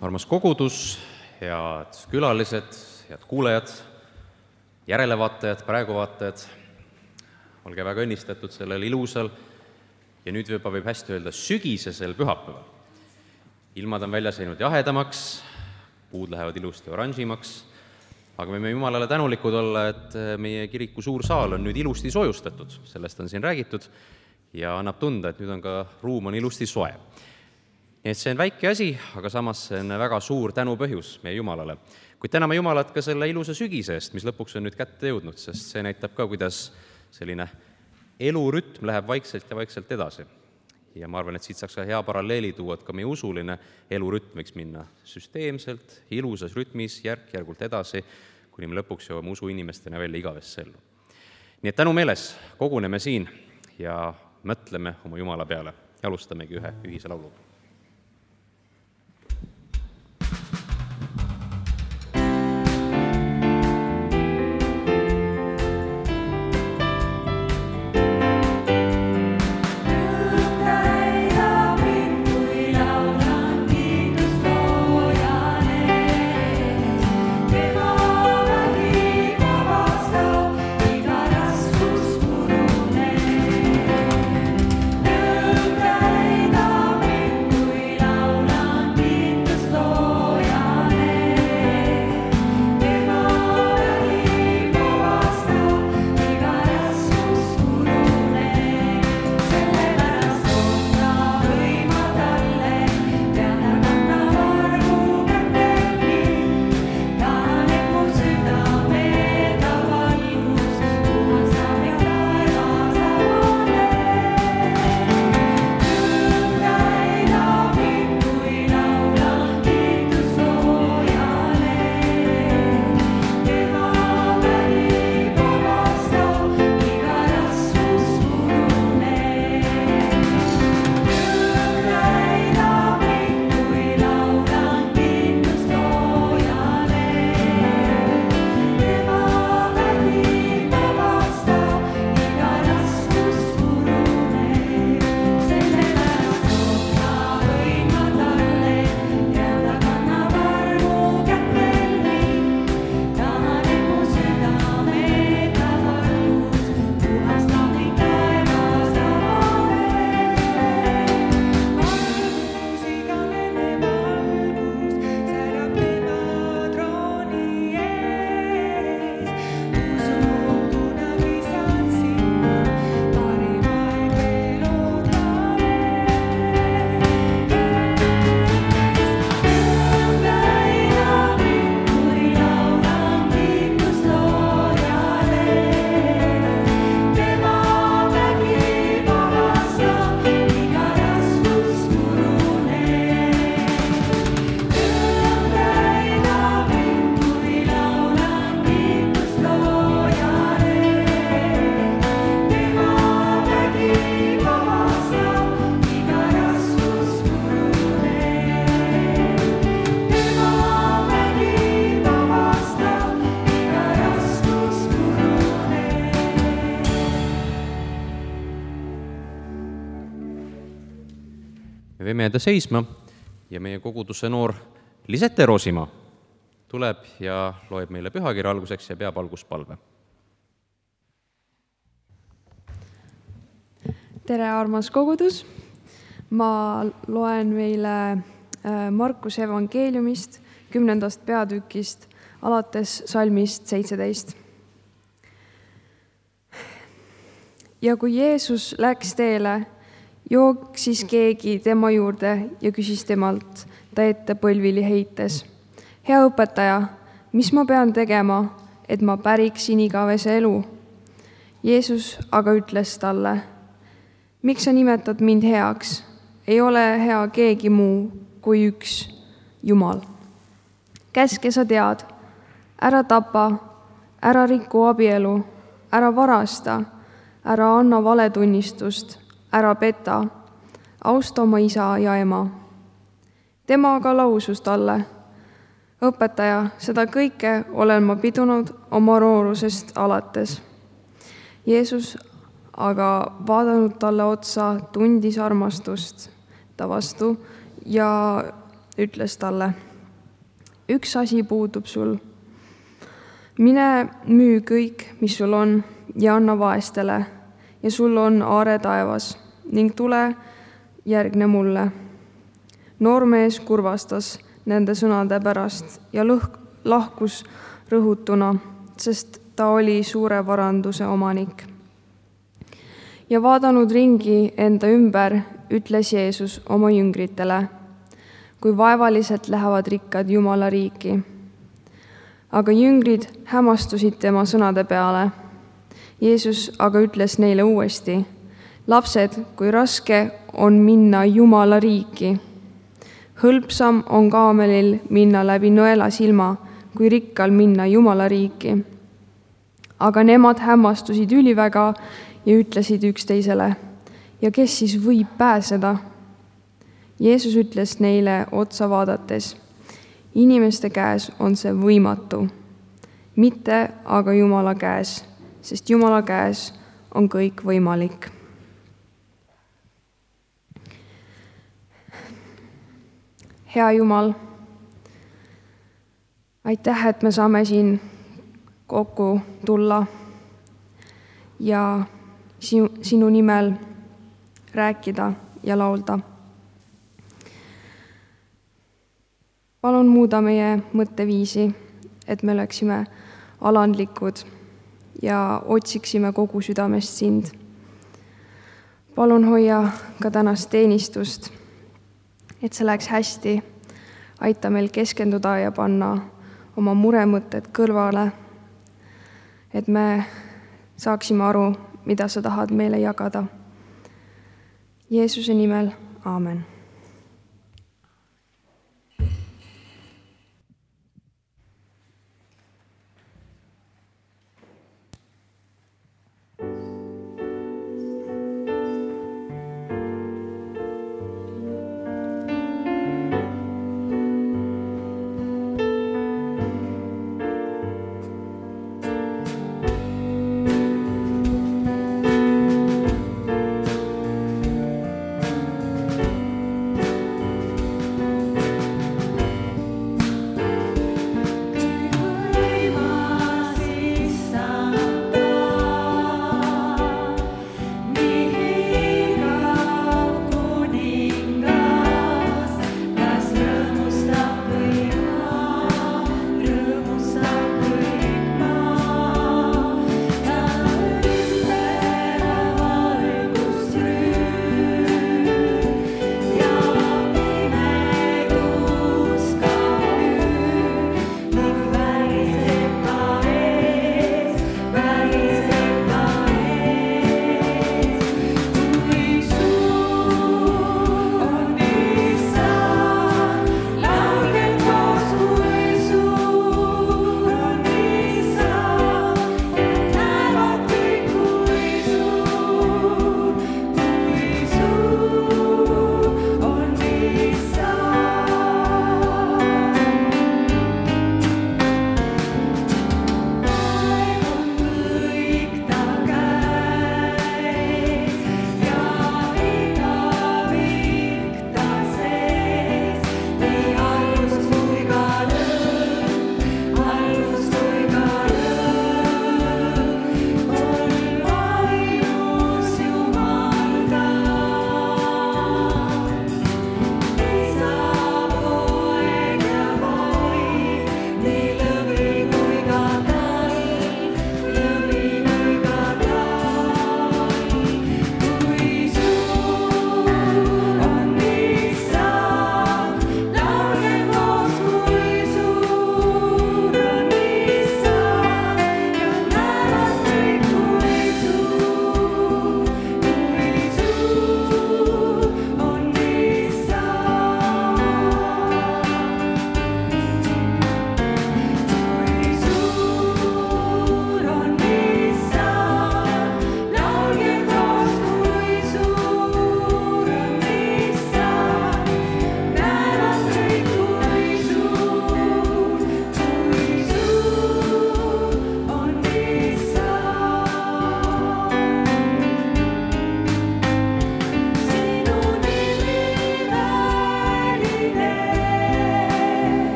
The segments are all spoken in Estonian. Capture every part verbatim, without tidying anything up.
Armas kogudus, head külalised, head kuulajad, järelevaatajad, praegu vaatajad, olge väga õnnistatud sellel ilusal ja nüüd juba võib hästi öelda sügisesel pühapäeval. Ilmad on väljas läinud jahedamaks, puud lähevad ilusti oranžimaks, aga võime Jumalale tänulikud olla, et meie kiriku suur saal on nüüd ilusti soojustatud, sellest on siin räägitud ja annab tunda, et nüüd on ka ruum on ilusti soe. Nii et see on väike asi, aga samas see on väga suur tänupõhjus meie Jumalale. Kuid täname Jumalat ka selle ilusa sügise eest, mis lõpuks on nüüd kätte jõudnud, sest see näitab ka, kuidas selline elurütm läheb vaikselt ja vaikselt edasi. Ja ma arvan, et siit saaks ka hea paralleeli tuua, et ka meie usuline elurütm võiks minna süsteemselt, ilusas rütmis, järk-järgult edasi, kuni me lõpuks jõuame usu inimestena välja igavesse ellu. Nii et tänu meeles koguneme siin ja mõtleme oma Jumala peale ja alustamegi ühe ühise lauluga. Võime jääda seisma ja meie koguduse noor Lisette Roosimaa tuleb ja loeb meile pühakirja alguseks ja peab alguspalve. Tere, armas kogudus! Ma loen meile Markuse evangeeliumist, kümnendast peatükist, alates salmist seitseteist. Ja kui Jeesus läks teele, jooksis keegi tema juurde ja küsis temalt ta ette põlvili heites. Hea õpetaja, mis ma pean tegema, et ma päriksin igavese elu? Jeesus aga ütles talle, miks sa nimetad mind heaks? Ei ole hea keegi muu kui üks, Jumal. Käske sa tead, ära tapa, ära riku abielu, ära varasta, ära anna valetunnistust, ära peta, austa oma isa ja ema. Tema aga lausus talle, õpetaja, seda kõike olen ma pidunud oma noorusest alates. Jeesus aga vaadanud talle otsa, tundis armastust ta vastu ja ütles talle, üks asi puudub sul. Mine müü kõik, mis sul on, ja anna vaestele, ja sul on aare taevas, ning tule, järgne mulle. Noormees kurvastas nende sõnade pärast ja lõhk, lahkus rõhutuna, sest ta oli suure varanduse omanik. Ja vaadanud ringi enda ümber, ütles Jeesus oma jüngritele, kui vaevaliselt lähevad rikkad Jumala riiki. Aga jüngrid hämmastusid tema sõnade peale. Jeesus aga ütles neile uuesti, lapsed, kui raske on minna Jumala riiki. Hõlpsam on kaamelil minna läbi nõela silma, kui rikkal minna Jumala riiki. Aga nemad hämmastusid üliväga ja ütlesid üksteisele, ja kes siis võib pääseda? Jeesus ütles neile otsa vaadates, inimeste käes on see võimatu, mitte aga Jumala käes, sest Jumala käes on kõik võimalik. Hea Jumal, aitäh, et me saame siin kokku tulla ja sinu, sinu nimel rääkida ja laulda. Palun muuda meie mõtteviisi, et me oleksime alandlikud ja otsiksime kogu südamest sind. Palun hoia ka tänast teenistust, et see läheks hästi. Aita meil keskenduda ja panna oma muremõtted kõrvale, et me saaksime aru, mida sa tahad meile jagada. Jeesuse nimel, aamen.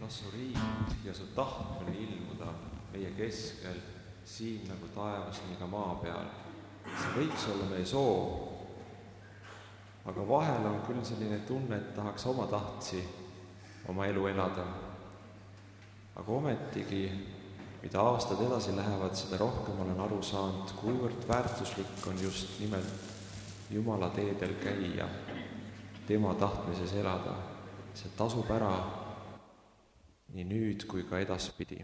las su riik ja su tahtmine ilmuda meie keskel, siin nagu taevas, nii ka maa peal. See võiks olla meie soov, aga vahel on küll selline tunne, et tahaks oma tahtsi oma elu elada. Aga ometigi, mida aastad edasi lähevad, seda rohkem olen aru saanud, kuivõrd väärtuslik on just nimelt Jumala teedel käia, tema tahtmises elada. See tasub ära nii nüüd kui ka edaspidi.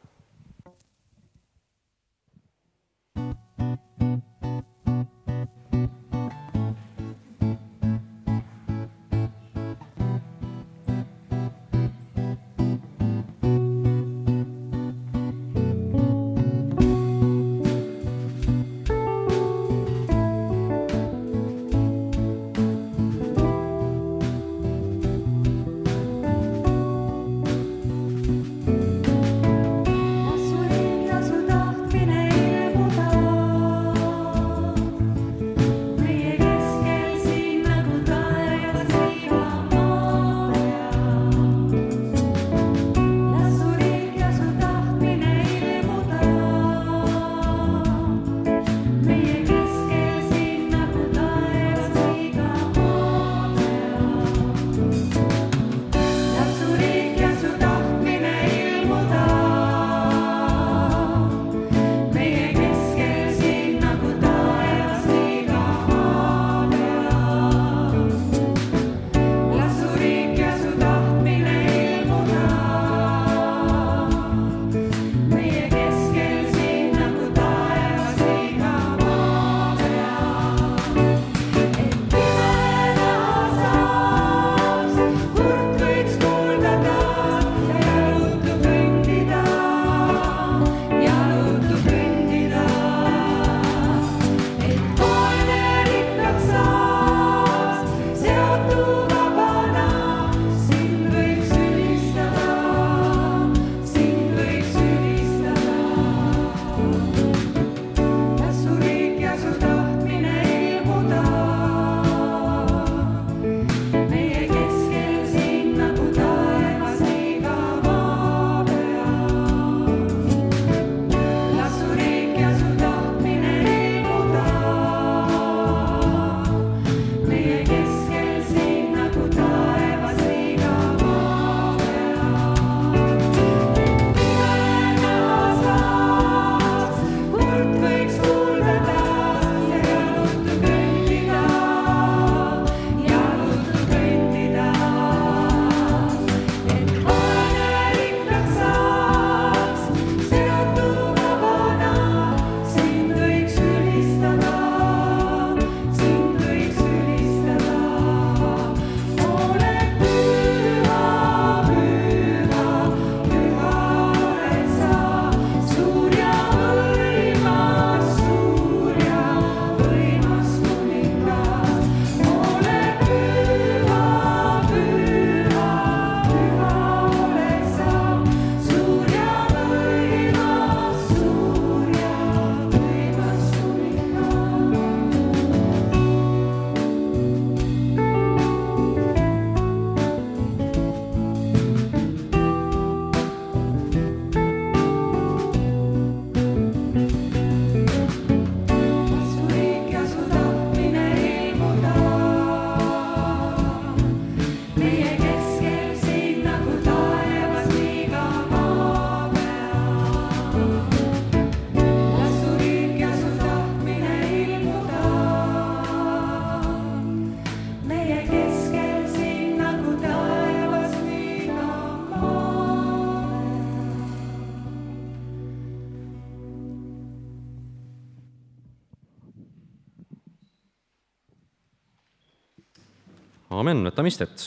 Aamen, võtame istet.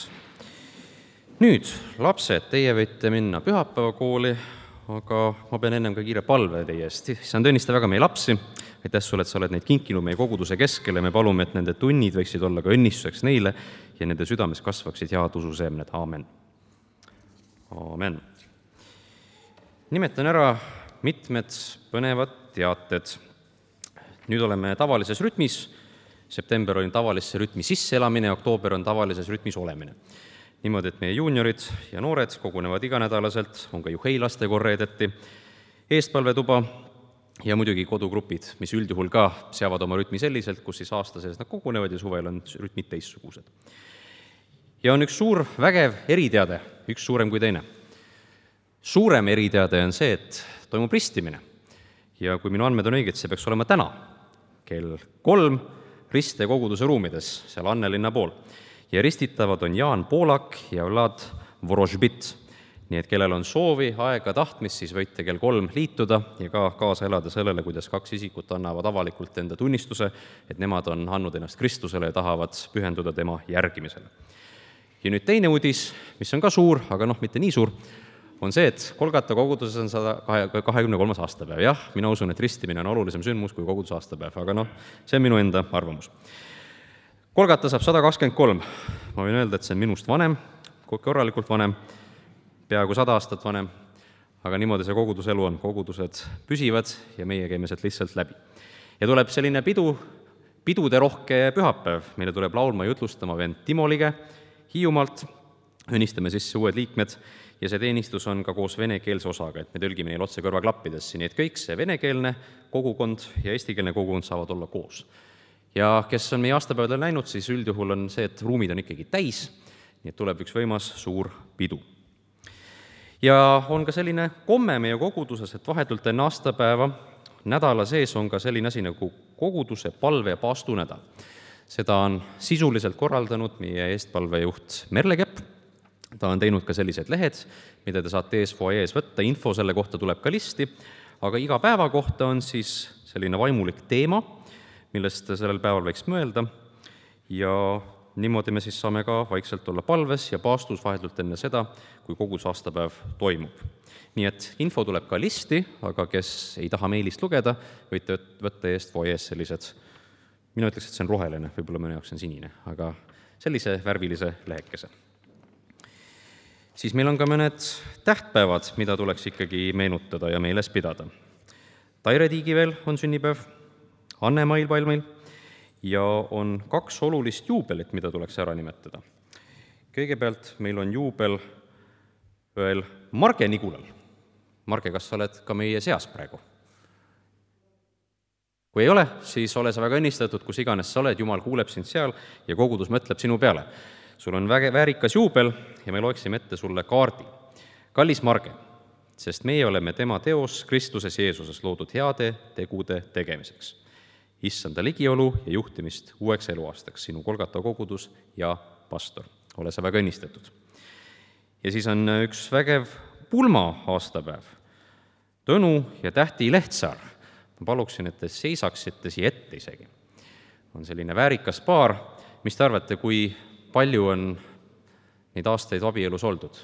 Nüüd, lapsed, teie võite minna pühapäevakooli, aga ma pean ennem ka kiire palve teie eest. Issand, õnnista väga meie lapsi, aitäh sulle, et sa oled neid kinkinud meie koguduse keskel ja me palume, et nende tunnid võiksid olla ka õnnistuseks neile ja nende südames kasvaksid head ususeemned. Aamen. Aamen. Nimetan ära mitmed põnevad teated. Nüüd oleme tavalises rütmis. September oli tavalisse rütmi sisseelamine ja oktoober on tavalises rütmis olemine. niimoodi, et meie juuniorid ja noored kogunevad iganädalaselt, on ka Juhei lastekorra edeti eestpalvetuba ja muidugi kodugrupid, mis üldjuhul ka seavad oma rütmi selliselt, kus siis aasta sees nad kogunevad ja suvel on rütmid teistsugused. Ja on üks suur vägev eriteade, üks suurem kui teine. Suurem eriteade on see, et toimub ristimine. Ja kui minu andmed on õiged, see peaks olema täna, kell kolm riste koguduse ruumides, seal Annelinna pool. Ja ristitavad on Jaan Poolak ja Vlad Vorožbit. Nii et kellel on soovi, aega, tahtmist, siis võite kell kolm liituda ja ka kaasa elada sellele, kuidas kaks isikut annavad avalikult enda tunnistuse, et nemad on andnud ennast Kristusele ja tahavad pühenduda tema järgimisele. Ja nüüd teine uudis, mis on ka suur, aga noh, mitte nii suur, on see, et Kolgata koguduses on sada kahekümne kolmas aastapäev. Jah, mina usun, et ristimine on olulisem sündmus kui koguduse aastapäev, aga noh, see on minu enda arvamus. Kolgata saab sada kakskümmend kolm. Ma võin öelda, et see on minust vanem, korralikult vanem, peaaegu sada aastat vanem, aga niimoodi see koguduselu on. Kogudused püsivad ja meie käime sealt lihtsalt läbi. Ja tuleb selline pidu, pidude rohke pühapäev. Meile tuleb laulma ja jutlustama vend Timo Lige Hiiumaalt. Õnnistame sisse uued liikmed ja see teenistus on ka koos venekeelse osaga, et me tõlgime neil otse kõrvaklappidesse, nii et kõik see venekeelne kogukond ja eestikeelne kogukond saavad olla koos. Ja kes on meie aastapäevadel näinud, siis üldjuhul on see, et ruumid on ikkagi täis, nii et tuleb üks võimas suur pidu. Ja on ka selline komme meie koguduses, et vahetult enne aastapäeva nädala sees on ka selline asi nagu koguduse palve ja paastunädal. Seda on sisuliselt korraldanud meie eestpalvejuht Merle Kepp. Ta on teinud ka sellised lehed, mida te saate ees foajees võtta, info selle kohta tuleb ka listi, aga iga päeva kohta on siis selline vaimulik teema, millest sellel päeval võiks mõelda ja niimoodi me siis saame ka vaikselt olla palves ja paastus vahetult enne seda, kui koguduse aastapäev toimub. Nii et info tuleb ka listi, aga kes ei taha meilist lugeda, võite võtta eest foajees sellised, mina ütleks, et see on roheline, võib-olla mõne jaoks on sinine, aga sellise värvilise lehekese. Siis meil on ka mõned tähtpäevad, mida tuleks ikkagi meenutada ja meeles pidada. Taire Tiigivel on sünnipäev, Anne Mailpalmil ja on kaks olulist juubelit, mida tuleks ära nimetada. Kõigepealt meil on juubel veel Marge Nigulal. Marge, kas sa oled ka meie seas praegu? Kui ei ole, siis ole sa väga õnnistatud, kus iganes sa oled, Jumal kuuleb sind seal ja kogudus mõtleb sinu peale. Sul on väge, väärikas juubel ja me loeksime ette sulle kaardi. Kallis Marge, sest meie oleme tema teos Kristuses Jeesuses loodud heade tegude tegemiseks. Issanda ligiolu ja juhtimist uueks eluaastaks, sinu Kolgata kogudus ja pastor. Ole sa väga õnnistatud. Ja siis on üks vägev pulma aastapäev. Tõnu ja Tähti Lehtsaar. Ma paluksin, et te seisaksite siia ette isegi. On selline väärikas paar. Mis te arvate, kui palju on neid aastaid abielus oldud?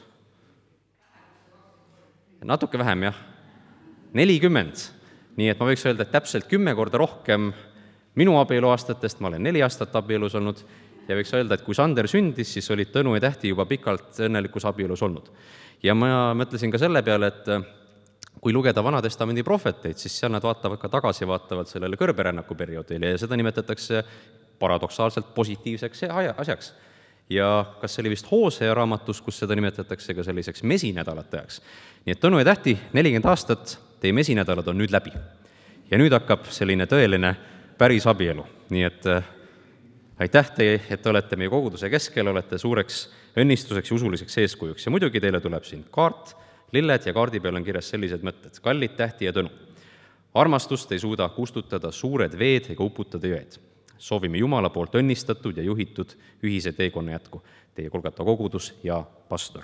Natuke vähem, jah. nelikümmend. Nii et ma võiks öelda, et täpselt kümme korda rohkem minu abieluaastatest, ma olen neli aastat abielus olnud, ja võiks öelda, et kui Sander sündis, siis olid Tõnu ja Tähti juba pikalt õnnelikus abielus olnud. Ja ma mõtlesin ka selle peale, et kui lugeda Vanatestamendi prohveteid, siis seal nad vaatavad ka tagasi, vaatavad sellele kõrberännaku perioodile ja seda nimetatakse paradoksaalselt positiivseks asjaks. Ja kas see oli vist Hoosea raamatus, kus seda nimetatakse ka selliseks mesinädalate ajaks. Nii et Tõnu ja Tähti, nelikümmend aastat, teie mesinädalad on nüüd läbi. Ja nüüd hakkab selline tõeline päris abielu. Nii et aitäh teie, et olete meie koguduse keskel, olete suureks õnnistuseks ja usuliseks eeskujuks. Ja muidugi teile tuleb siin kaart, lilled ja kaardi peal on kirjas sellised mõtted. Kallid Tähti ja Tõnu. Armastust ei suuda kustutada suured veed ega uputada jõed. Soovime Jumala poolt õnnistatud ja juhitud ühise teekonna jätku. Teie Kolgata kogudus ja pastor.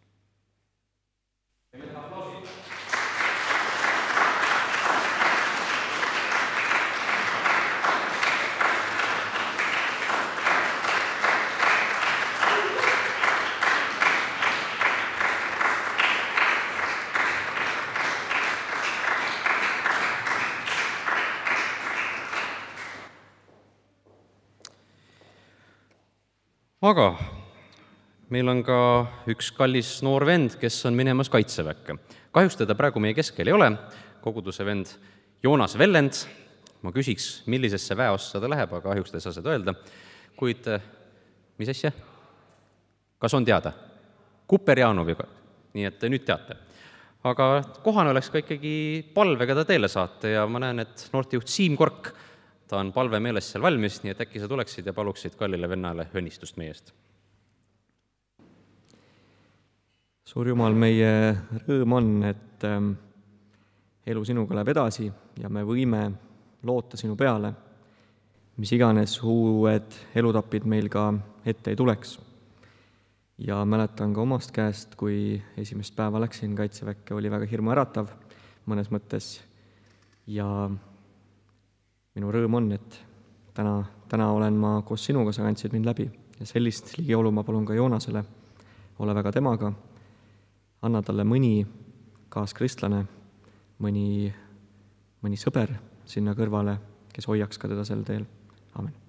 Aga meil on ka üks kallis noor vend, kes on minemas kaitseväkke. Kahjuks teda praegu meie keskel ei ole, koguduse vend Joonas Vellend. Ma küsiks, millisesse väeossa ta läheb, aga kahjuks ta ei saa seda öelda. Kuid mis asja? kas on teada? Kuperjanoviga, nii et nüüd teate. Aga kohane oleks ka ikkagi palvega ta teele saata ja ma näen, et noortejuht Siim Kork, ta on palve meeles seal valmis, nii et äkki sa tuleksid ja paluksid kallile vennale õnnistust meie eest. Suur Jumal, meie rõõm on, et elu sinuga läheb edasi ja me võime loota sinu peale, mis iganes uued elutapid meil ka ette ei tuleks. Ja mäletan ka omast käest, kui esimest päeva läksin kaitseväkke, oli väga hirmuäratav mõnes mõttes ja minu rõõm on, et täna, täna olen ma koos sinuga, sa kandsid mind läbi ja sellist ligiolu ma palun ka Joonasele, ole väga temaga, anna talle mõni kaaskristlane, mõni, mõni sõber sinna kõrvale, kes hoiaks ka teda sel teel. Amen.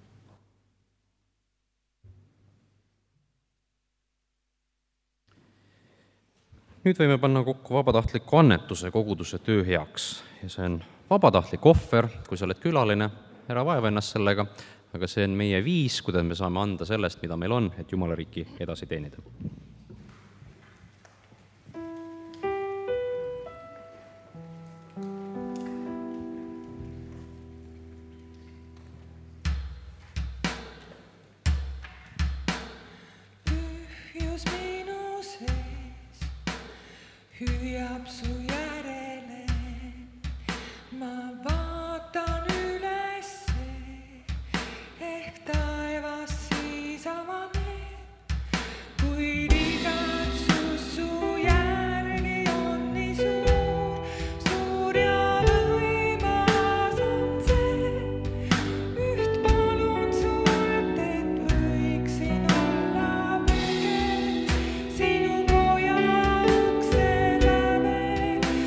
Nüüd võime panna kokku vabatahtliku annetuse koguduse töö heaks ja see on vabatahtlik ohver, kui sa oled külaline, ära vaeva ennast sellega, aga see on meie viis, kuidas me saame anda sellest, mida meil on, et Jumala riiki edasi teenida. Hüüab su järele, ma vaatan ülesse, ehk taevas siis avaneb, kuid igatsus su järgi on nii suur, suur ja võimas on see. Üht palun sult, et võiksin olla väike sinu pojaks.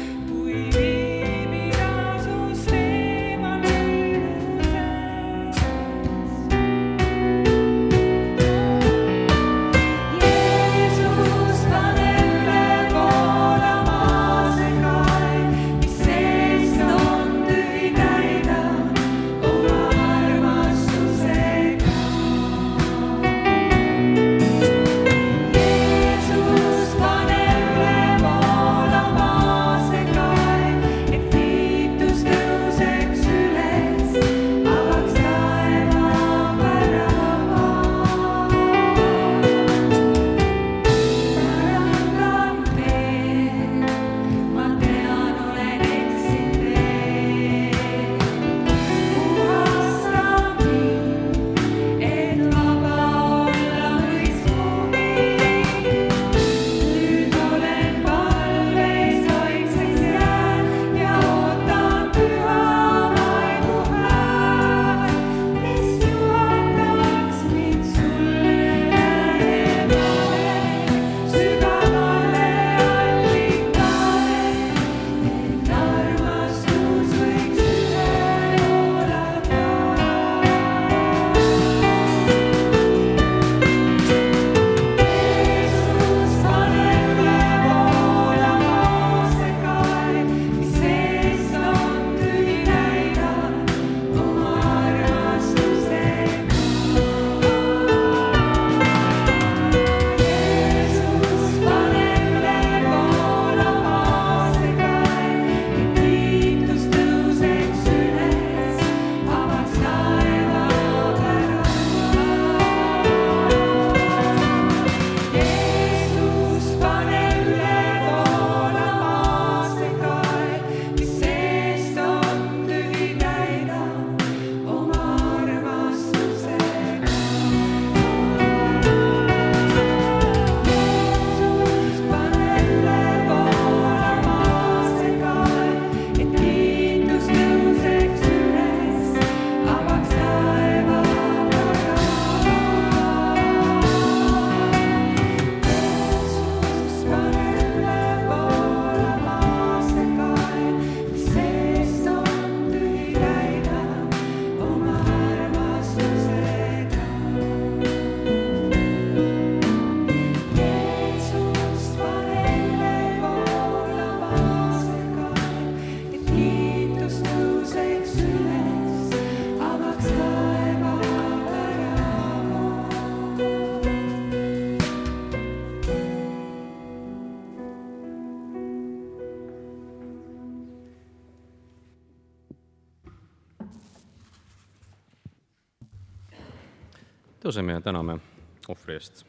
tõuseme ja täname ohvri eest.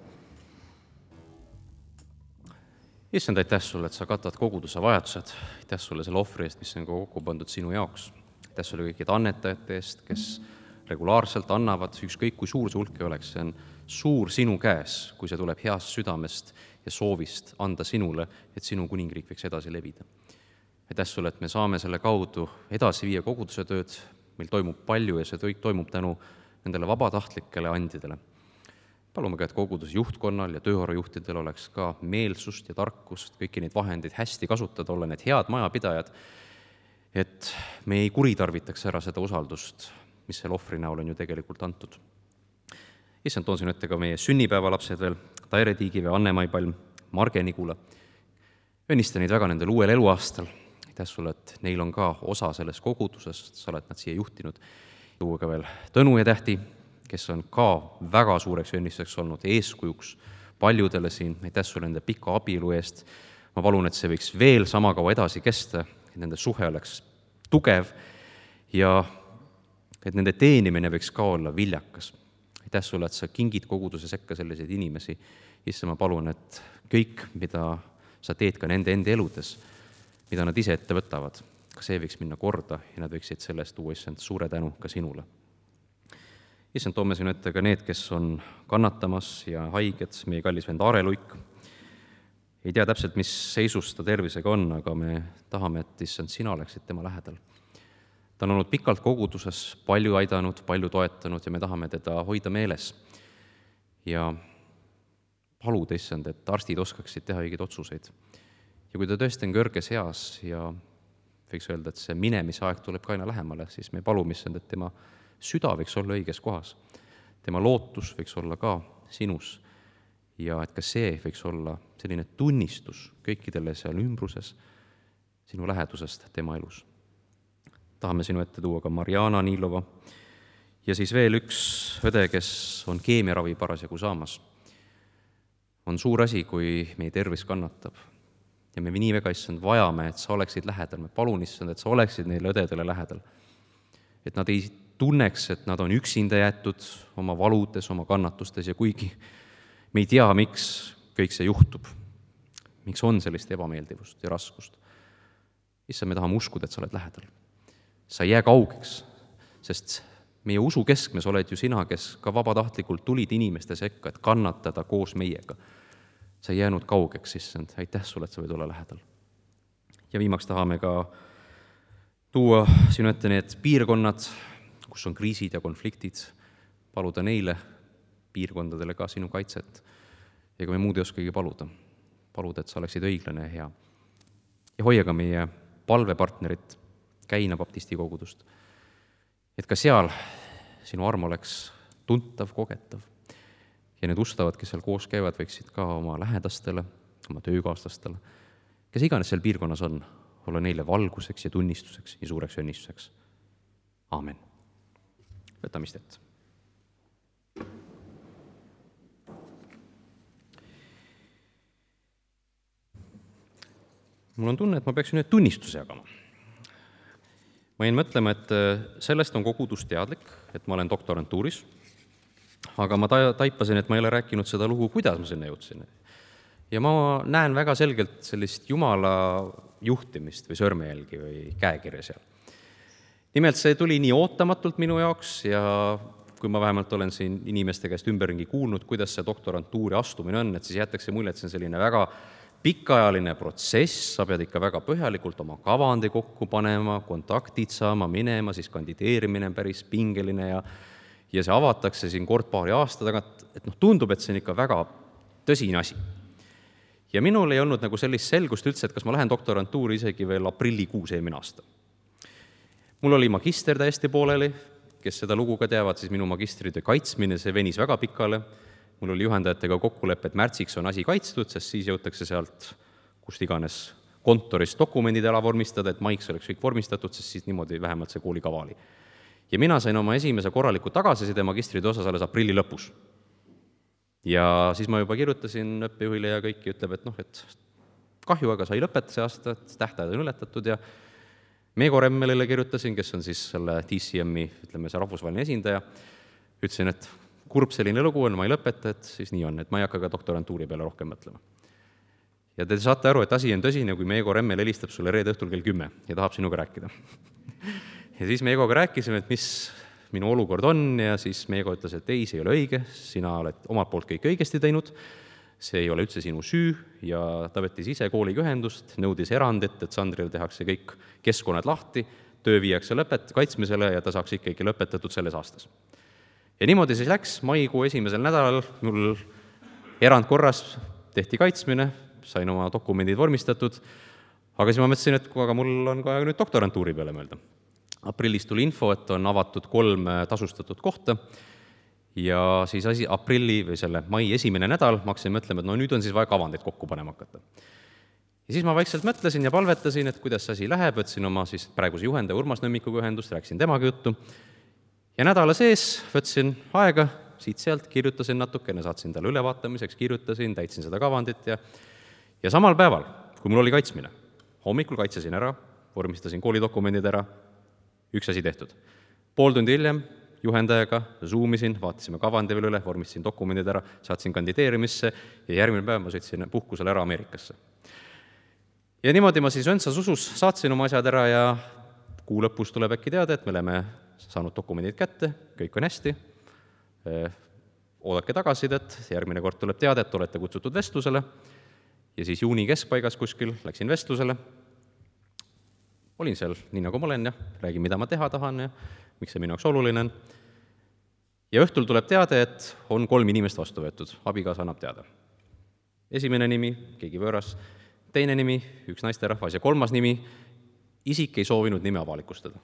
Issand, aitäh sulle, et sa katad koguduse vajadused. Aitäh sulle selle ohvri eest, mis on ka kokku pandud sinu jaoks. Aitäh sulle kõikide annetajate eest, kes regulaarselt annavad, ükskõik kui suur see hulk ei oleks, see on suur sinu käes, kui see tuleb heast südamest ja soovist anda sinule, et sinu kuningriik võiks edasi levida. Aitäh sulle, et me saame selle kaudu edasi viia koguduse tööd, meil toimub palju ja see kõik toimub tänu nendele vabatahtlikele andjadele. Palume ka, et koguduse juhtkonnal ja tööharujuhtidel oleks ka meelsust ja tarkust kõiki neid vahendeid hästi kasutada, olla need head majapidajad, et me ei kuritarvitaks ära seda usaldust, mis selle ohvri näol on ju tegelikult antud. Issand, toon sinu ette ka meie sünnipäevalapsed veel, Taire Tiigivee, Anne-Mai Palm, Marge Nigula. Õnnista neid väga nendel uuel eluaastal. Aitäh sulle, et neil on ka osa selles koguduses, sa oled nad siia juhtinud. Tuua ka veel Tõnu ja Tähti, kes on ka väga suureks õnnistuseks olnud, eeskujuks paljudele siin. Aitäh sulle nende pika abielu eest. Ma palun, et see võiks veel sama kaua edasi kesta, et nende suhe oleks tugev ja et nende teenimine võiks ka olla viljakas. Aitäh sulle, et sa kingid koguduse sekka selliseid inimesi. Issa, ma palun, et kõik, mida sa teed ka nende enda eludes, mida nad ise ette võtavad, ka see võiks minna korda ja nad võiksid sellest tuua, issand, suure tänu ka sinule. Issand, toome sinu ette ka need, kes on kannatamas ja haiged, meie kallis vend Aare Luik. Ei tea täpselt, mis seisus ta tervisega on, aga me tahame, et issand, sina oleksid tema lähedal. Ta on olnud pikalt koguduses, palju aidanud, palju toetanud ja me tahame teda hoida meeles. Ja palud, issand, et arstid oskaksid teha õigeid otsuseid. Ja kui ta tõesti on kõrges eas ja võiks öelda, et see minemise aeg tuleb ka aina lähemale, siis me palume, issand, et tema süda võiks olla õiges kohas. Tema lootus võiks olla ka sinus ja et ka see võiks olla selline tunnistus kõikidele seal ümbruses sinu lähedusest tema elus. Tahame sinu ette tuua ka Mariana Niilova ja siis veel üks õde, kes on keemiaravi parasjagu saamas. On suur asi, kui meie tervis kannatab ja me nii väga, issand, vajame, et sa oleksid lähedal. Me palun, issand, et sa oleksid neile õdedele lähedal. Et nad ei tunneks, et nad on üksinda jäetud oma valudes, oma kannatustes ja kuigi me ei tea, miks kõik see juhtub, miks on sellist ebameeldivust ja raskust. Issand, me tahame uskuda, et sa oled lähedal. Sa ei jää kaugeks, sest meie usu keskmes oled ju sina, kes ka vabatahtlikult tulid inimeste sekka, et kannatada koos meiega. Sa ei jäänud kaugeks, issand, aitäh sulle, et sa võid olla lähedal. Ja viimaks tahame ka tuua sinu ette need piirkonnad, kus on kriisid ja konfliktid, paluda neile piirkondadele ka sinu kaitset. Ega me muud ei oskagi paluda. Paluda, et sa oleksid õiglane ja hea. Ja hoia ka meie palvepartnerit, Käina baptisti kogudust. Et ka seal sinu arm oleks tuntav, kogetav. Ja need ustavad, kes seal koos käivad, võiksid ka oma lähedastele, oma töökaaslastele, kes iganes seal piirkonnas on, olla neile valguseks ja tunnistuseks ja suureks õnnistuseks. Aamen. Võtame istet. Mul on tunne, et ma peaksin nüüd tunnistuse jagama. Ma jäin mõtlema, et sellest on kogudus teadlik, et ma olen doktorantuuris, aga ma taipasin, et ma ei ole rääkinud seda lugu, kuidas ma sinna jõudsin. Ja ma näen väga selgelt sellist Jumala juhtimist või sõrmejälgi või käekirja seal. Nimelt see tuli nii ootamatult minu jaoks ja kui ma vähemalt olen siin inimeste käest ümberringi kuulnud, kuidas see doktorantuuri astumine on, et siis jätakse mulje, et see on selline väga pikaajaline protsess, sa pead ikka väga põhjalikult oma kavandi kokku panema, kontaktid saama, minema, siis kandideerimine päris pingeline ja, ja see avatakse siin kord paari aasta tagant, et noh, tundub, et see on ikka väga tõsine asi. Ja minul ei olnud nagu sellist selgust üldse, et kas ma lähen doktorantuuri isegi veel aprillikuus eelmine aasta. Mul oli magister täiesti pooleli, kes seda lugu ka teavad, siis minu magistritöö kaitsmine, see venis väga pikale. Mul oli juhendajatega kokkulepe, et märtsiks on asi kaitstud, sest siis jõutakse sealt, kust iganes kontoris dokumendid ära vormistada, et maiks oleks kõik vormistatud, sest siis niimoodi vähemalt see koolikava oli. Ja mina sain oma esimese korraliku tagasiside magistritöö osas alles aprilli lõpus. Ja siis ma juba kirjutasin õppejuhile ja kõiki ütleb, et noh, et kahju, aga sa ei lõpeta see aasta, et tähtajad on ületatud ja Meego Remmelile kirjutasin, kes on siis selle T C M-i, ütleme see rahvusvaheline esindaja, ütlesin, et kurb selline lugu on, ma ei lõpeta, et siis nii on, et ma ei hakka ka doktorantuuri peale rohkem mõtlema. Ja te saate aru, et asi on tõsine, kui meie Ego Remmel helistab sulle reede õhtul kell kümme ja tahab sinuga rääkida. Ja siis me Egoga rääkisime, et mis minu olukord on ja siis me Ego ütles, et ei, see ei ole õige, sina oled omalt poolt kõik õigesti teinud, see ei ole üldse sinu süü ja ta võttis ise kooliga ühendust, nõudis erandit, et Sandril tehakse kõik keskkonnad lahti, töö viiakse lõpet kaitsmisele ja ta saaks ikkagi lõpetatud selles aastas. Ja niimoodi siis läks, maikuu esimesel nädalal mul erandkorras tehti kaitsmine, sain oma dokumendid vormistatud, aga siis ma mõtlesin, et aga mul on ka nüüd doktorantuuri peale mõelda. Aprillis tuli info, et on avatud kolm tasustatud kohta ja siis asi, aprilli või selle mai esimene nädal ma hakkasin mõtlema, et no nüüd on siis vaja kavandeid kokku panema hakata. Ja siis ma vaikselt mõtlesin ja palvetasin, et kuidas asi läheb, võtsin oma siis praeguse juhendaja Urmas Nõmmikuga ühendust, rääkisin temaga juttu ja nädala sees võtsin aega, siit-sealt kirjutasin natukene, saatsin talle ülevaatamiseks, kirjutasin, täitsin seda kavandit ja ja samal päeval, kui mul oli kaitsmine, hommikul kaitsesin ära, vormistasin koolidokumendid ära, üks asi tehtud. Pool tundi hiljem juhendajaga zoomisin, vaatasime kavandi veel üle, vormistasin dokumendid ära, saatsin kandideerimisse ja järgmine päev ma sõitsin puhkusele ära Ameerikasse. Ja niimoodi ma siis õndsas usus saatsin oma asjad ära ja kuu lõpus tuleb äkki teada, et me oleme saanud dokumendid kätte, kõik on hästi, oodake tagasisidet, järgmine kord tuleb teada, et olete kutsutud vestlusele ja siis juuni keskpaigas kuskil läksin vestlusele, olin seal nii nagu ma olen ja räägin, mida ma teha tahan ja miks see minu jaoks oluline on. Ja õhtul tuleb teada, et on kolm inimest vastu võetud, abikaasa annab teada. Esimene nimi, keegi võõras, teine nimi, üks naisterahvas ja kolmas nimi, isik ei soovinud nime avalikustada.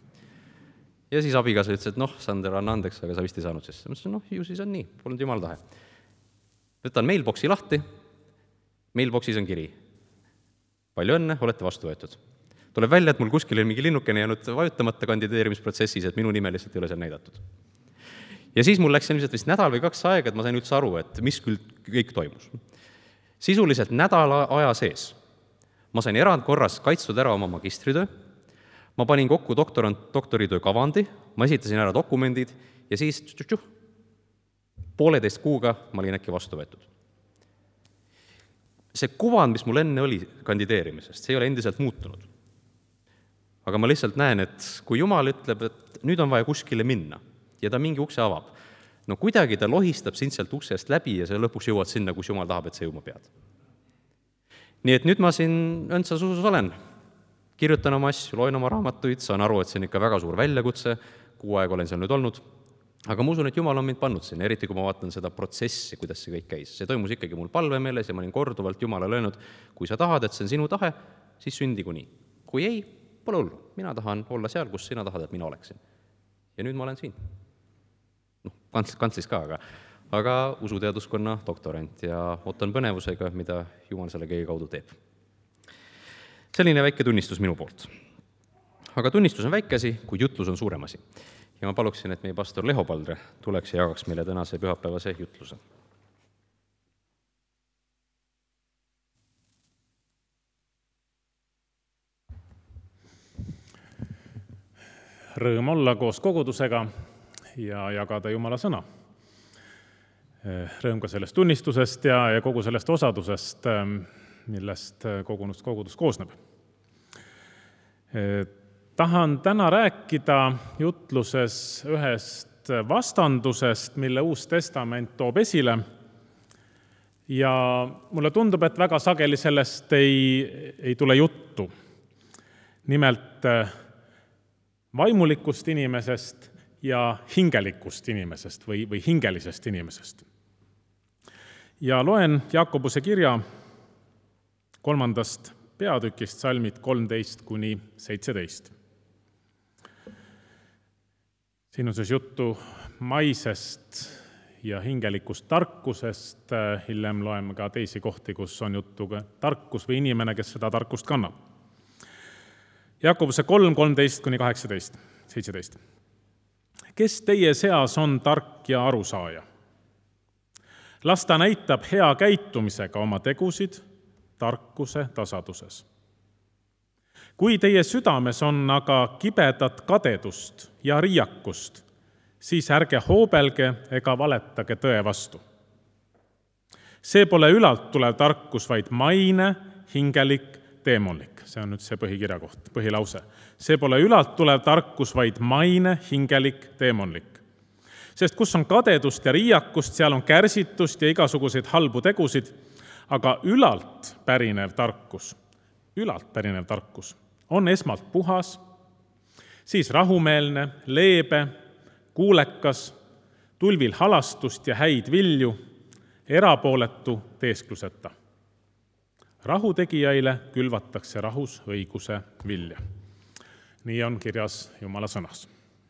Ja siis abikaasa ütles, et noh, Sander, anna andeks, aga sa vist ei saanud sisse. Ma ütlesin, noh, ju siis on nii, polnud jumal tahe. Võtan mailboxi lahti, mailboxis on kiri. Palju õnne, olete vastu võetud. Tuleb välja, et mul kuskil on mingi linnukene jäänud vajutamata kandideerimisprotsessis, et minu nime lihtsalt ei ole seal näidatud. Ja siis mul läks ilmselt vist nädal või kaks aega, et ma sain üldse aru, et mis küll kõik toimus. Sisuliselt nädala aja sees ma sain erandkorras kaitstud ära oma magistritöö, ma panin kokku doktorant, doktoritöö kavandi, ma esitasin ära dokumendid ja siis tšuh, pooleteist kuuga ma olin äkki vastu võetud. See kuvand, mis mul enne oli kandideerimisest, see ei ole endiselt muutunud. Aga ma lihtsalt näen, et kui Jumal ütleb, et nüüd on vaja kuskile minna ja ta mingi ukse avab, no kuidagi ta lohistab sind sealt uksest läbi ja sa lõpuks jõuad sinna, kus Jumal tahab, et sa jõuma pead. Nii et nüüd ma siin õndsas usus olen, kirjutan oma asju, loen oma raamatuid, saan aru, et see on ikka väga suur väljakutse, kuu aega olen seal nüüd olnud, aga ma usun, et Jumal on mind pannud sinna, eriti kui ma vaatan seda protsessi, kuidas see kõik käis. See toimus ikkagi mul palvemeeles ja ma olin korduvalt Jumalale öelnud, kui sa tahad, et see on sinu tahe, siis sündigu nii. Kui ei, pole hullu, mina tahan olla seal, kus sina tahad, et mina oleksin. Ja nüüd ma olen siin. Noh, kants, kantslis ka, aga, aga usuteaduskonna doktorant ja ootan põnevusega, mida Jumal selle kõige kaudu teeb. Selline väike tunnistus minu poolt. Aga tunnistus on väike asi, kui jutlus on suurem asi. Ja ma paluksin, et meie pastor Leho Paldre tuleks ja jagaks meile tänase pühapäevase jutluse. Rõõm olla koos kogudusega ja jagada Jumala sõna. Rõõm ka sellest tunnistusest ja, ja kogu sellest osadusest, millest kogunust kogudus koosneb. Tahan täna rääkida jutluses ühest vastandusest, mille Uus Testament toob esile. Ja mulle tundub, et väga sageli sellest ei, ei tule juttu. Nimelt vaimulikust inimesest ja hingelikust inimesest või, või hingelisest inimesest. Ja loen Jakobuse kirja kolmandast peatükist salmid kolmteist kuni seitseteist. Siin on siis juttu maisest ja hingelikust tarkusest. Hiljem loeme ka teisi kohti, kus on juttu tarkus või inimene, kes seda tarkust kannab. Jakobuse kolm, kolmteist kuni kaheksateist, seitseteist. Kes teie seas on tark ja arusaaja? Las ta näitab hea käitumisega oma tegusid tarkuse tasaduses. Kui teie südames on aga kibedat kadedust ja riiakust, siis ärge hoobelge ega valetage tõe vastu. See pole ülalt tulev tarkus, vaid maine, hingelik, teemonlik. See on nüüd see põhikirja koht, põhilause. See pole ülalt tulev tarkus, vaid maine, hingelik, teemonlik. Sest kus on kadedust ja riiakust, seal on kärsitust ja igasuguseid halbu tegusid, aga ülalt pärinev tarkus, ülalt pärinev tarkus on esmalt puhas, siis rahumeelne, leebe, kuulekas, tulvil halastust ja häid vilju, erapooletu teeskluseta. Rahutegijaile külvatakse rahus õiguse vilja. Nii on kirjas Jumala sõnas.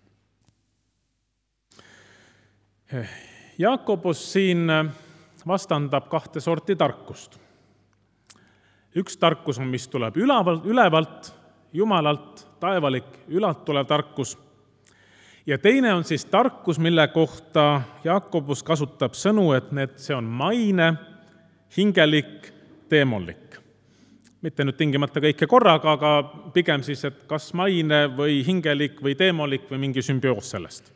Jaakobus siin vastandab kahte sorti tarkust. Üks tarkus on, mis tuleb ülevalt, ülevalt Jumalalt, taevalik, ülalt tulev tarkus. Ja teine on siis tarkus, mille kohta Jaakobus kasutab sõnu, et need, see on maine, hingelik, teemonlik. Mitte nüüd tingimata kõike korraga, aga pigem siis, et kas maine või hingelik või teemonlik või mingi sümbioos sellest.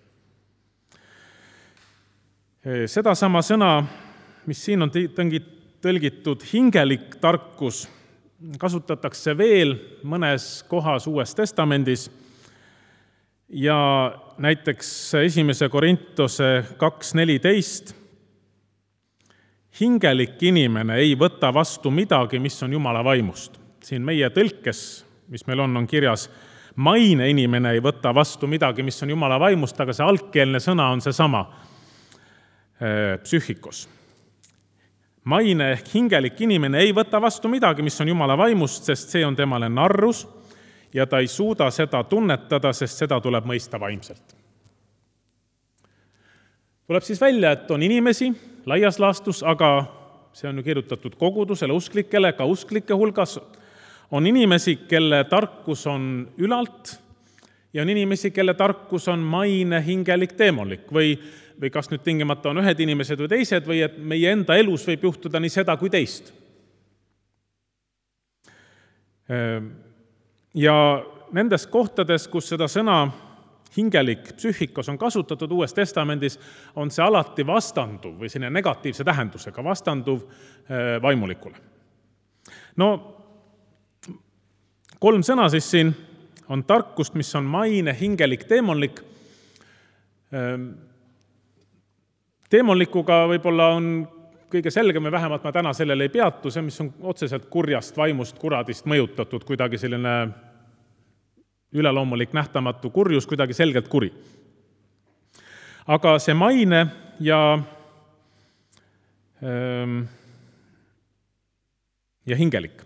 Seda sama sõna, mis siin on tõlgitud hingelik tarkus, kasutatakse veel mõnes kohas Uues Testamendis ja näiteks esimese Korintuse kaks neliteist. Hingelik inimene ei võta vastu midagi, mis on Jumala vaimust. Siin meie tõlkes, mis meil on, on kirjas, maine inimene ei võta vastu midagi, mis on Jumala vaimust, aga see algkeelne sõna on see sama, psühhikos. Maine ehk hingelik inimene ei võta vastu midagi, mis on Jumala vaimust, sest see on temale narrus ja ta ei suuda seda tunnetada, sest seda tuleb mõista vaimselt. Tuleb siis välja, et on inimesi laias laastus, aga see on ju kirjutatud kogudusele, usklikele, ka usklike hulgas on inimesi, kelle tarkus on ülalt ja on inimesi, kelle tarkus on maine, hingelik, teemonlik või, või kas nüüd tingimata on ühed inimesed või teised või et meie enda elus võib juhtuda nii seda kui teist. Ja nendes kohtades, kus seda sõna hingelik psühhikos on kasutatud Uues Testamendis, on see alati vastanduv või selline negatiivse tähendusega, vastanduv vaimulikule. No, kolm sõna siis siin on tarkust, mis on maine, hingelik, teemonlik. Teemonlikuga võib-olla on kõige selgem ja vähemalt ma täna sellele ei peatu, see, mis on otseselt kurjast vaimust, kuradist mõjutatud, kuidagi selline üleloomulik nähtamatu kurjus, kuidagi selgelt kuri. Aga see maine ja, ja hingelik.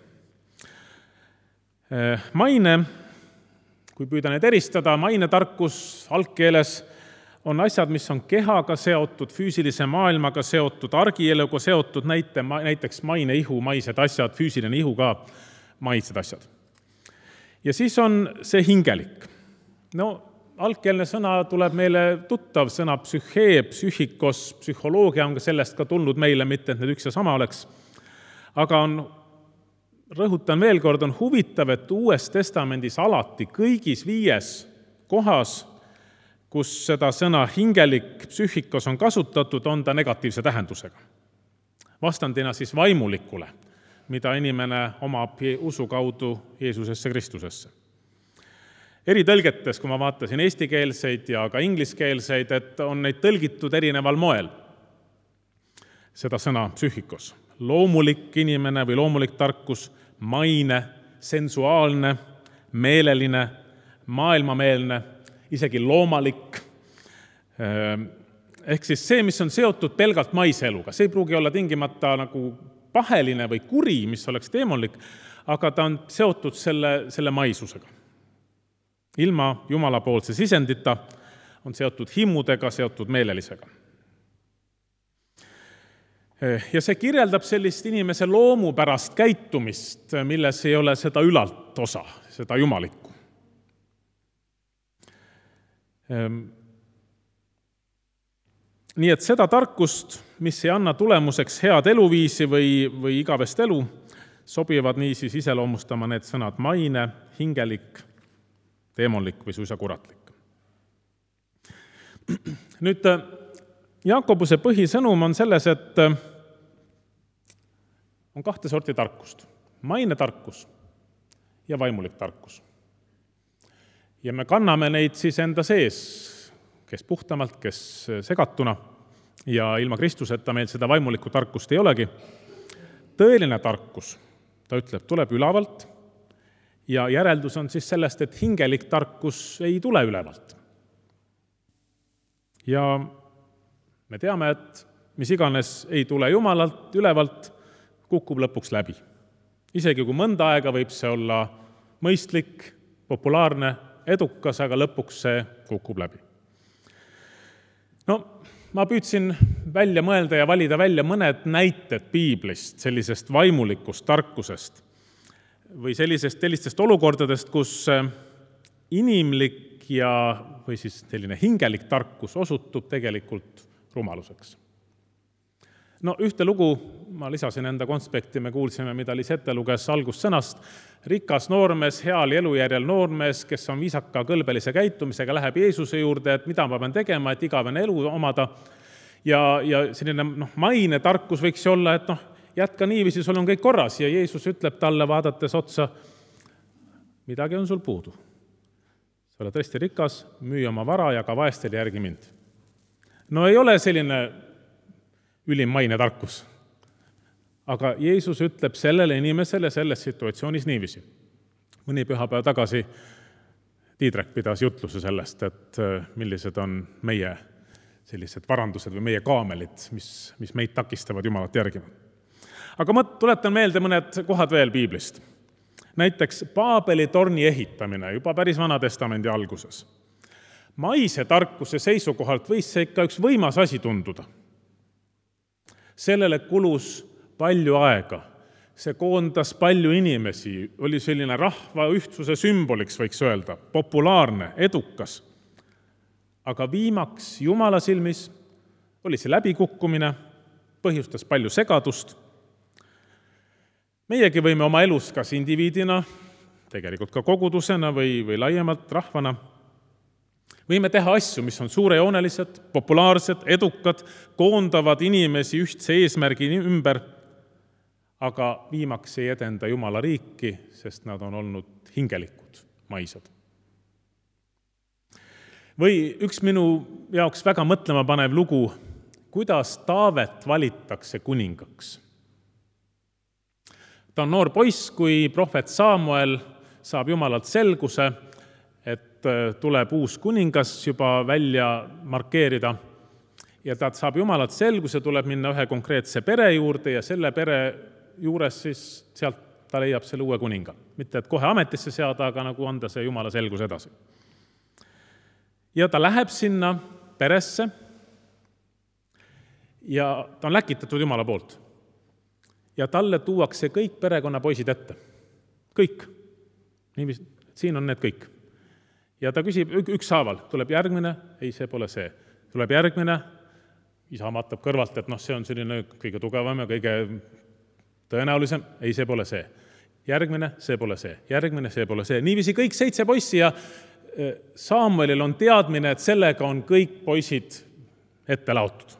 Maine, kui püüda need eristada, mainetarkus algkeeles on asjad, mis on kehaga seotud, füüsilise maailmaga seotud, argieluga seotud, näite, näiteks maine ihu, maised asjad, füüsiline ihu ka, maised asjad. Ja siis on see hingelik. No, algkeelne sõna tuleb meile tuttav, sõna psühhee, psühhikos, psühholoogia on ka sellest ka tulnud meile, mitte et need üks ja sama oleks. Aga on, rõhutan veel kord, on huvitav, et Uues Testamendis alati kõigis viies kohas, kus seda sõna hingelik psühhikos on kasutatud, on ta negatiivse tähendusega. Vastandina siis vaimulikule, mida inimene omab usu kaudu Jeesusesse Kristusesse. Eri tõlgetes, kui ma vaatasin eestikeelseid ja ka ingliskeelseid, et on neid tõlgitud erineval moel. Seda sõna psühhikos. Loomulik inimene või loomulik tarkus, maine, sensuaalne, meeleline, maailmameelne, isegi loomalik. Ehk siis see, mis on seotud pelgalt maiseluga, see ei pruugi olla tingimata nagu paheline või kuri, mis oleks teemonlik, aga ta on seotud selle, selle maisusega. Ilma Jumala poolse sisendita on seotud himudega, seotud meelelisega. Ja see kirjeldab sellist inimese loomupärast käitumist, milles ei ole seda ülalt osa, seda jumalikku. Nii et seda tarkust, mis ei anna tulemuseks head eluviisi või, või igavest elu, sobivad niisiis iseloomustama need sõnad maine, hingelik, teemonlik või suisa kuratlik. Nüüd, Jaakobuse põhisõnum on selles, et on kahte sorti tarkust. Mainetarkus ja vaimulik tarkus. Ja me kanname neid siis enda sees, kes puhtamalt, kes segatuna, ja ilma Kristuseta meil seda vaimulikku tarkust ei olegi. Tõeline tarkus, ta ütleb, tuleb ülavalt, ja järeldus on siis sellest, et hingelik tarkus ei tule ülevalt. Ja me teame, et mis iganes ei tule Jumalalt ülevalt, kukub lõpuks läbi. Isegi kui mõnda aega võib see olla mõistlik, populaarne, edukas, aga lõpuks see kukub läbi. No, ma püüdsin välja mõelda ja valida välja mõned näited piiblist, sellisest vaimulikust tarkusest või sellisest, sellistest olukordadest, kus inimlik ja, või siis selline hingelik tarkus osutub tegelikult rumaluseks. No ühte lugu ma lisasin enda konspekti, me kuulsime, mida Lisette luges algussõnast. Rikas noormees, heal elujärjel noormees, kes on viisaka kõlbelise käitumisega, läheb Jeesuse juurde, et mida ma pean tegema, et igavene elu omada. Ja, ja selline noh, maine tarkus võiks olla, et noh, jätka niiviisi, sul on kõik korras. Ja Jeesus ütleb talle vaadates otsa, midagi on sul puudu. Sa oled tõesti rikas, müü oma vara ja ka vaestel järgi mind. No ei ole selline ülim maine tarkus. Aga Jeesus ütleb sellele inimesele selles situatsioonis niiviisi. Mõni pühapäev tagasi Tiidrek pidas jutluse sellest, et millised on meie sellised varandused või meie kaamelid, mis, mis meid takistavad Jumalat järgima. Aga ma tuletan meelde mõned kohad veel piiblist. Näiteks Paabeli torni ehitamine juba päris Vana Testamendi alguses. Maise tarkuse seisukohalt võis see ikka üks võimas asi tunduda. Sellele kulus palju aega. See koondas palju inimesi, oli selline rahva ühtsuse sümboliks, võiks öelda, populaarne, edukas. Aga viimaks Jumala silmis oli see läbikukkumine, põhjustas palju segadust. Meiegi võime oma elus kas indiviidina, tegelikult ka kogudusena või, või laiemalt rahvana, võime teha asju, mis on suurejoonelised, populaarsed, edukad, koondavad inimesi ühtse eesmärgi ümber, aga viimaks ei edenda Jumala riiki, sest nad on olnud hingelikud, maised. Või üks minu jaoks väga mõtlema panev lugu, kuidas Taavet valitakse kuningaks. Ta on noor poiss, kui prohvet Samuel saab Jumalalt selguse, et tuleb uus kuningas juba välja markeerida ja ta saab Jumalalt selguse, tuleb minna ühe konkreetse pere juurde ja selle pere juures siis sealt ta leiab selle uue kuninga. Mitte, et kohe ametisse seada, aga nagu anda see Jumala selgus edasi. Ja ta läheb sinna peresse ja ta on läkitatud Jumala poolt. Ja talle tuuakse kõik perekonna poisid ette. Kõik. Niivis, siin on need kõik. Ja ta küsib ükshaaval, tuleb järgmine, ei, see pole see. Tuleb järgmine, isa vaatab kõrvalt, et noh, see on selline kõige tugevam ja kõige tõenäolisem, ei, see pole see. Järgmine, see pole see. Järgmine, see pole see. Niiviisi kõik seitse poissi ja Samuelil on teadmine, et sellega on kõik poisid ette laotud.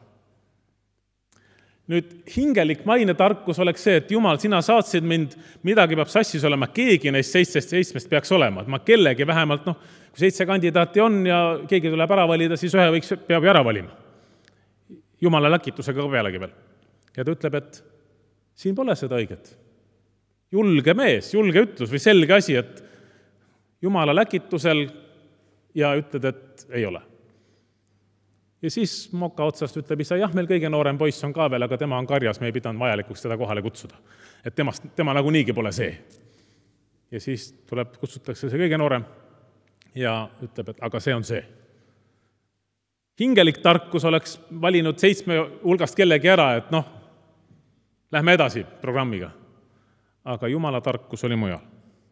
Nüüd hingelik maine tarkus oleks see, et Jumal, sina saatsid mind, midagi peab sassis olema, keegi neist seitsest seitsmest peaks olema, et ma kellegi vähemalt, noh, kui seitse kandidaati on ja keegi tuleb ära valida, siis ühe võiks, peab ju ära valima. Jumala läkitusega pealegi veel. Ja ta ütleb, et siin pole seda õiget. Julge mees, julge ütlus või selge asi, et Jumala läkitusel ja ütled, et ei ole. Ja siis moka otsast ütleb isa, jah, meil kõige noorem poiss on ka veel, aga tema on karjas, me ei pidanud vajalikuks teda kohale kutsuda. Et temast, tema nagu niigi pole see. Ja siis tuleb, kutsutakse see kõige noorem ja ütleb, et aga see on see. Hingelik tarkus oleks valinud seitsme hulgast kellegi ära, et noh, lähme edasi programmiga. Aga Jumala tarkus oli mujal.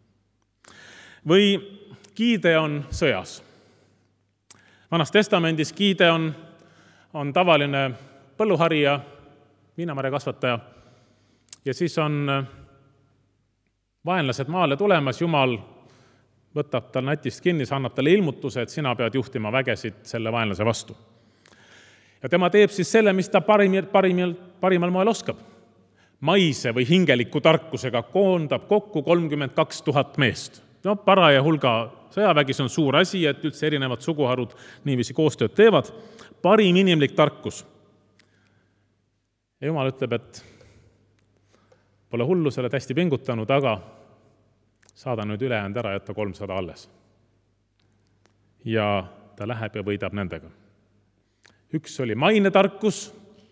Või Gideon sõjas. Vanas testamendis Gideon on tavaline põlluharija, viinamarja kasvataja, ja siis on vaenlased maale tulemas, Jumal võtab tal natist kinni, see annab talle ilmutuse, et sina pead juhtima vägesid selle vaenlase vastu. Ja tema teeb siis selle, mis ta parim, parim, parimal moel oskab. Maise või hingeliku tarkusega koondab kokku kolmkümmend kaks tuhat meest. No paraja hulga sõjavägi, see on suur asi, et üldse erinevad suguharud niiviisi koostööd teevad. Parim inimlik tarkus. Ja Jumal ütleb, et pole hullu, sa oled hästi pingutanud, aga saada nüüd ülejäänud ära, jätta kolmsada alles. Ja ta läheb ja võidab nendega. Üks oli mainetarkus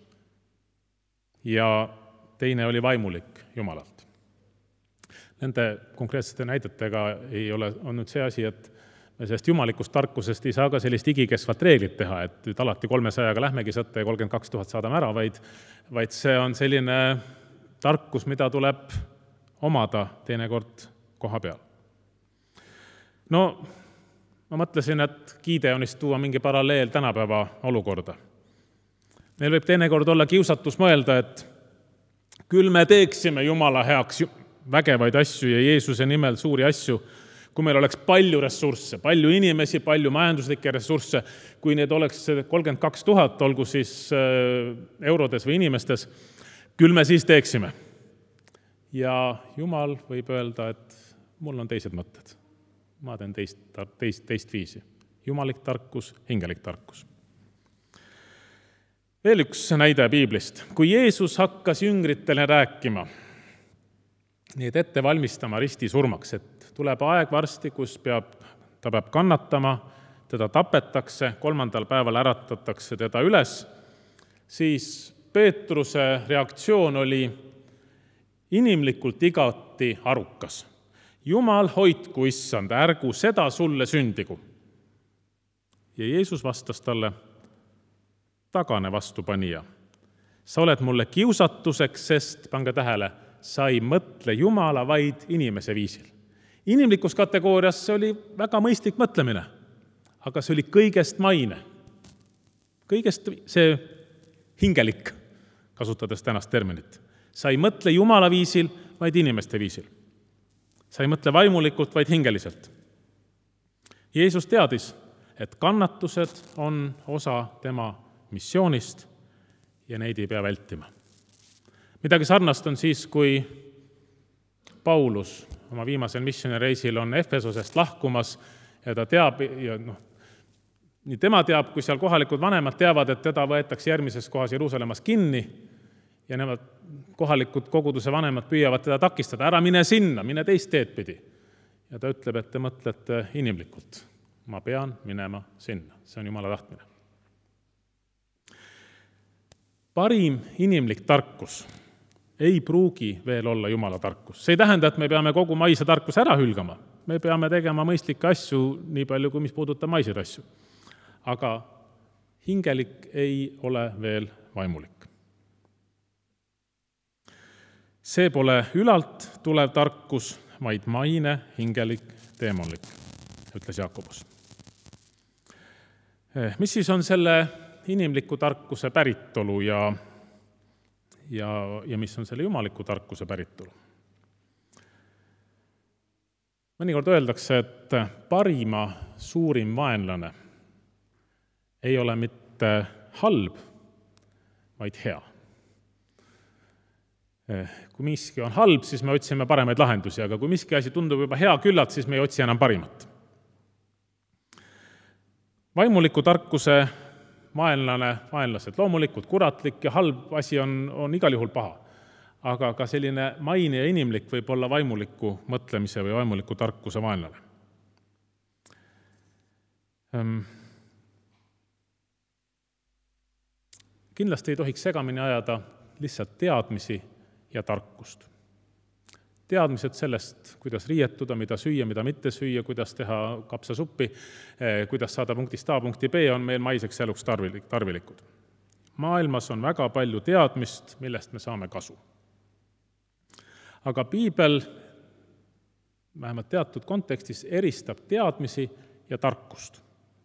ja teine oli vaimulik Jumalalt. Nende konkreetsete näidetega ei ole, on nüüd see asi, et me sellest jumalikust tarkusest ei saa ka sellist igikesvat reeglit teha, et nüüd alati kolmesajaga lähmegi sõtta ja kolmkümmend kaks tuhat saadame ära, vaid, vaid see on selline tarkus, mida tuleb omada teinekord koha peal. No, ma mõtlesin, et Gideonist tuua mingi paralleel tänapäeva olukorda. Meil võib teinekord olla kiusatus mõelda, et küll me teeksime Jumala heaks vägevaid asju ja Jeesuse nimel suuri asju, kui meil oleks palju ressursse, palju inimesi, palju majanduslikke ressursse, kui need oleks kolmkümmend kaks tuhat, olgu siis eurodes või inimestes, küll me siis teeksime. Ja Jumal võib öelda, et mul on teised mõtted. Ma teen teist, teist, teist viisi. Jumalik tarkus, hingelik tarkus. Veel üks näide piiblist. Kui Jeesus hakkas jüngritele rääkima, nii et ette valmistama risti surmaks, et tuleb aeg varsti, kus peab, ta peab kannatama, teda tapetakse, kolmandal päeval äratatakse teda üles, siis Peetruse reaktsioon oli inimlikult igati arukas. Jumal hoidku, issand, ärgu seda sulle sündigu. Ja Jeesus vastas talle, tagane vastupanija. Sa oled mulle kiusatuseks, sest, pange tähele, sa ei mõtle Jumala, vaid inimese viisil. Inimlikus kategoorias see oli väga mõistlik mõtlemine, aga see oli kõigest maine. Kõigest see hingelik, kasutades tänast terminit. Sa ei mõtle Jumala viisil, vaid inimeste viisil. Sa ei mõtle vaimulikult, vaid hingeliselt. Jeesus teadis, et kannatused on osa tema missioonist ja neid ei pea vältima. Midagi sarnast on siis, kui Paulus oma viimasel missioonireisil on Efesosest lahkumas ja ta teab, ja noh, nii tema teab, kui seal kohalikud vanemad teavad, et teda võetakse järgmises kohas Jeruusalemmas kinni ja nemad kohalikud koguduse vanemad püüavad teda takistada, ära mine sinna, mine teist teed pidi. Ja ta ütleb, et te mõtlete inimlikult. Ma pean minema sinna, see on Jumala tahtmine. Parim inimlik tarkus ei pruugi veel olla Jumala tarkus. See ei tähenda, et me peame kogu maise tarkuse ära hülgama. Me peame tegema mõistlikke asju nii palju, kui mis puudutab maiseid asju. Aga hingelik ei ole veel vaimulik. See pole ülalt tulev tarkus, vaid maine, hingelik, teemonlik, ütles Jaakobus. Mis siis on selle inimliku tarkuse päritolu ja, ja, ja mis on selle jumaliku tarkuse päritolu? Mõnikord öeldakse, et parima suurim vaenlane ei ole mitte halb, vaid hea. Kui miski on halb, siis me otsime paremaid lahendusi, aga kui miski asi tundub juba hea küllalt, siis me ei otsi enam parimat. Vaimuliku tarkuse vaenlane, vaenlased loomulikult, kuratlik ja halb asi on, on igal juhul paha. Aga ka selline maine ja inimlik võib olla vaimuliku mõtlemise või vaimuliku tarkuse vaenlane. Kindlasti ei tohiks segamini ajada lihtsalt teadmisi ja tarkust. Teadmised sellest, kuidas riietuda, mida süüa, mida mitte süüa, kuidas teha kapsasuppi, kuidas saada punktist A punkti B, on meil maiseks eluks tarvilikud. Maailmas on väga palju teadmist, millest me saame kasu. Aga piibel, vähemalt teatud kontekstis, eristab teadmisi ja tarkust.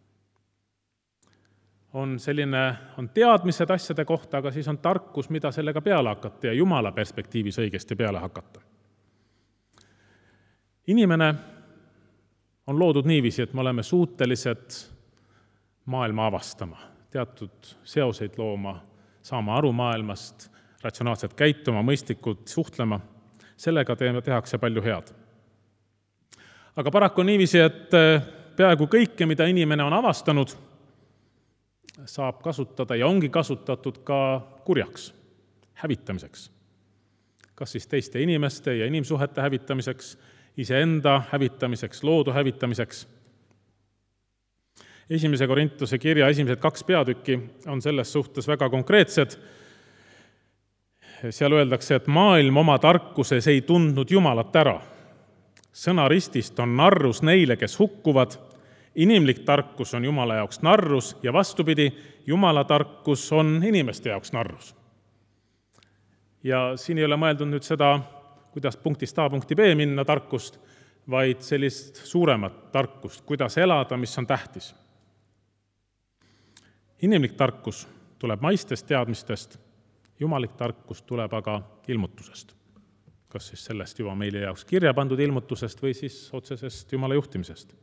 On selline, on teadmised asjade kohta, aga siis on tarkus, mida sellega peale hakata ja Jumala perspektiivis õigesti peale hakata. Inimene on loodud niiviisi, et me oleme suutelised maailma avastama, teatud seoseid looma, saama aru maailmast, ratsionaalselt käituma, mõistlikult suhtlema. Sellega teeme, tehakse palju head. Aga paraku on niiviisi, et peaaegu kõike, mida inimene on avastanud, saab kasutada ja ongi kasutatud ka kurjaks, hävitamiseks. Kas siis teiste inimeste ja inimsuhete hävitamiseks, iseenda hävitamiseks, loodu hävitamiseks. Esimese Korintuse kirja esimesed kaks peatükki on selles suhtes väga konkreetsed. Seal öeldakse, et maailm oma tarkuses ei tundnud Jumalat ära. Sõna ristist on narrus neile, kes hukkuvad. Inimlik tarkus on Jumala jaoks narrus ja vastupidi, Jumala tarkus on inimeste jaoks narrus. Ja siin ei ole mõeldud nüüd seda, kuidas punktist A punkti B minna tarkust, vaid sellist suuremat tarkust, kuidas elada, mis on tähtis. Inimlik tarkus tuleb maistest teadmistest, jumalik tarkus tuleb aga ilmutusest. Kas siis sellest juba meile jaoks kirja pandud ilmutusest või siis otsesest Jumala juhtimisest.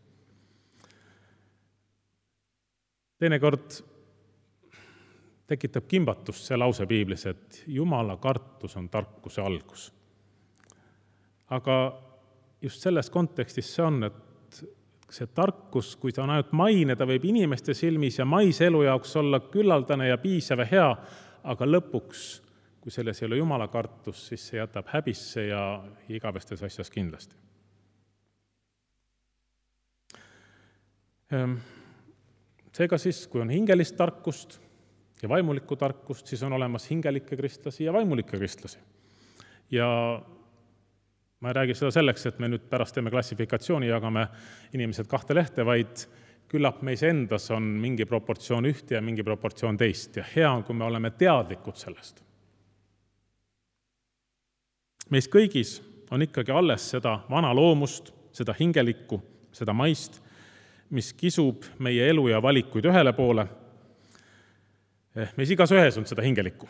Teinekord tekitab kimbatust see lause piiblis, et Jumala kartus on tarkuse algus. Aga just selles kontekstis see on, et see tarkus, kui ta on ainult maine, ta võib inimeste silmis ja maise elu jaoks olla küllaldane ja piisav ja hea, aga lõpuks, kui selles ei ole Jumala kartus, siis see jätab häbisse ja igavestes asjas kindlasti. Seega siis, kui on hingelist tarkust ja vaimulikku tarkust, siis on olemas hingelikke kristlasi ja vaimulikke kristlasi. Ja ma ei räägi seda selleks, et me nüüd pärast teeme klassifikatsiooni, jagame inimesed kahte lehte, vaid küllap meis endas on mingi proportsioon ühte ja mingi proportsioon teist. Ja hea on, kui me oleme teadlikud sellest. Meis kõigis on ikkagi alles seda vana loomust, seda hingelikku, seda maist, mis kisub meie elu ja valikuid ühele poole. Meis igas ühes on seda hingelikku.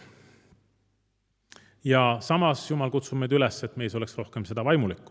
Ja samas Jumal kutsub meid üles, et meis oleks rohkem seda vaimulikku.